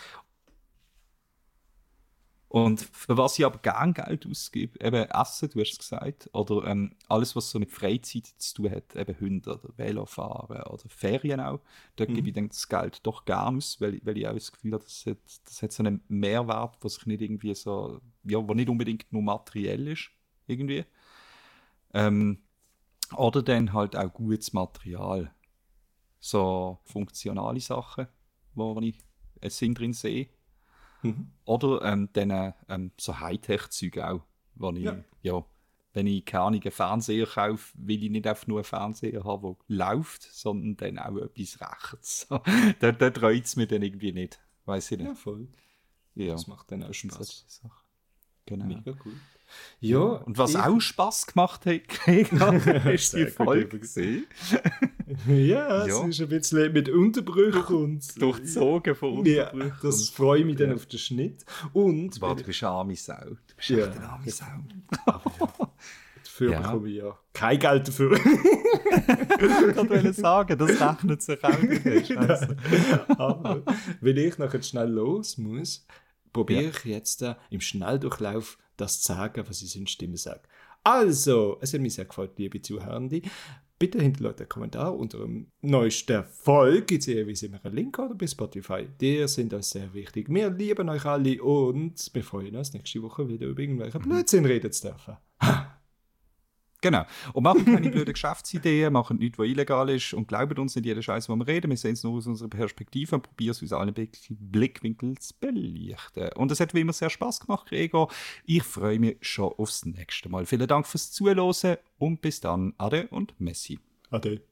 Und für was ich aber gerne Geld ausgebe, eben Essen, du hast es gesagt, oder ähm, alles, was so mit Freizeit zu tun hat, eben Hunde oder Velofahren oder Ferien auch, da mhm. gebe ich dann das Geld doch gerne aus, weil, weil ich auch das Gefühl habe, das hat, das hat so einen Mehrwert, was sich nicht irgendwie so, ja, wo nicht unbedingt nur materiell ist, irgendwie. Ähm, oder dann halt auch gutes Material. So funktionale Sachen, wo, wo ich einen Sinn drin sehe. Mhm. Oder ähm, dann ähm, so Hightech-Zeug auch. Wo ich, ja. Ja, wenn ich keine Ahnung, einen Fernseher kaufe, will ich nicht einfach nur einen Fernseher haben, der läuft, sondern dann auch etwas Rechtes. da da dreht es mir dann irgendwie nicht. Weiss ich nicht. Ja, voll. Ja. Das macht dann auch Spaß. Genau. Mega cool. Ja, und was ich... auch Spass gemacht hat, hast du die Folge gesehen? Ja, es ja. ist ein bisschen mit Unterbrüchen und... Durchzogen von Unterbrüchen. Ja, das freue ich mich dann ja. auf den Schnitt. Und... Boah, du bist eine arme Sau. Du bist ja. echt eine arme Sau. Aber ja, dafür ja. bekomme ich ja kein Geld dafür. Ich wollte sagen, das rechnet sich auch nicht. Aber wenn ich nachher schnell los muss, probiere ja. ich jetzt äh, im Schnelldurchlauf das zu sagen, was ich in Stimme sage. Also, es hat mir sehr gefallen, liebe Zuhörende. Bitte hinterlasst einen Kommentar unter dem neuesten Folge. Gibt es jeweils immer einen Link oder bei Spotify. Die sind uns sehr wichtig. Wir lieben euch alle und wir freuen uns, nächste Woche wieder über irgendwelche Blödsinn reden zu dürfen. Genau. Und machen keine blöden Geschäftsideen, machen nichts, was illegal ist und glauben uns nicht jeden Scheiß, wo wir reden. Wir sehen es nur aus unserer Perspektive und probieren es aus allen Blickwinkeln zu belichten. Und es hat wie immer sehr Spass gemacht, Gregor. Ich freue mich schon aufs nächste Mal. Vielen Dank fürs Zuhören und bis dann. Ade und Messi. Ade.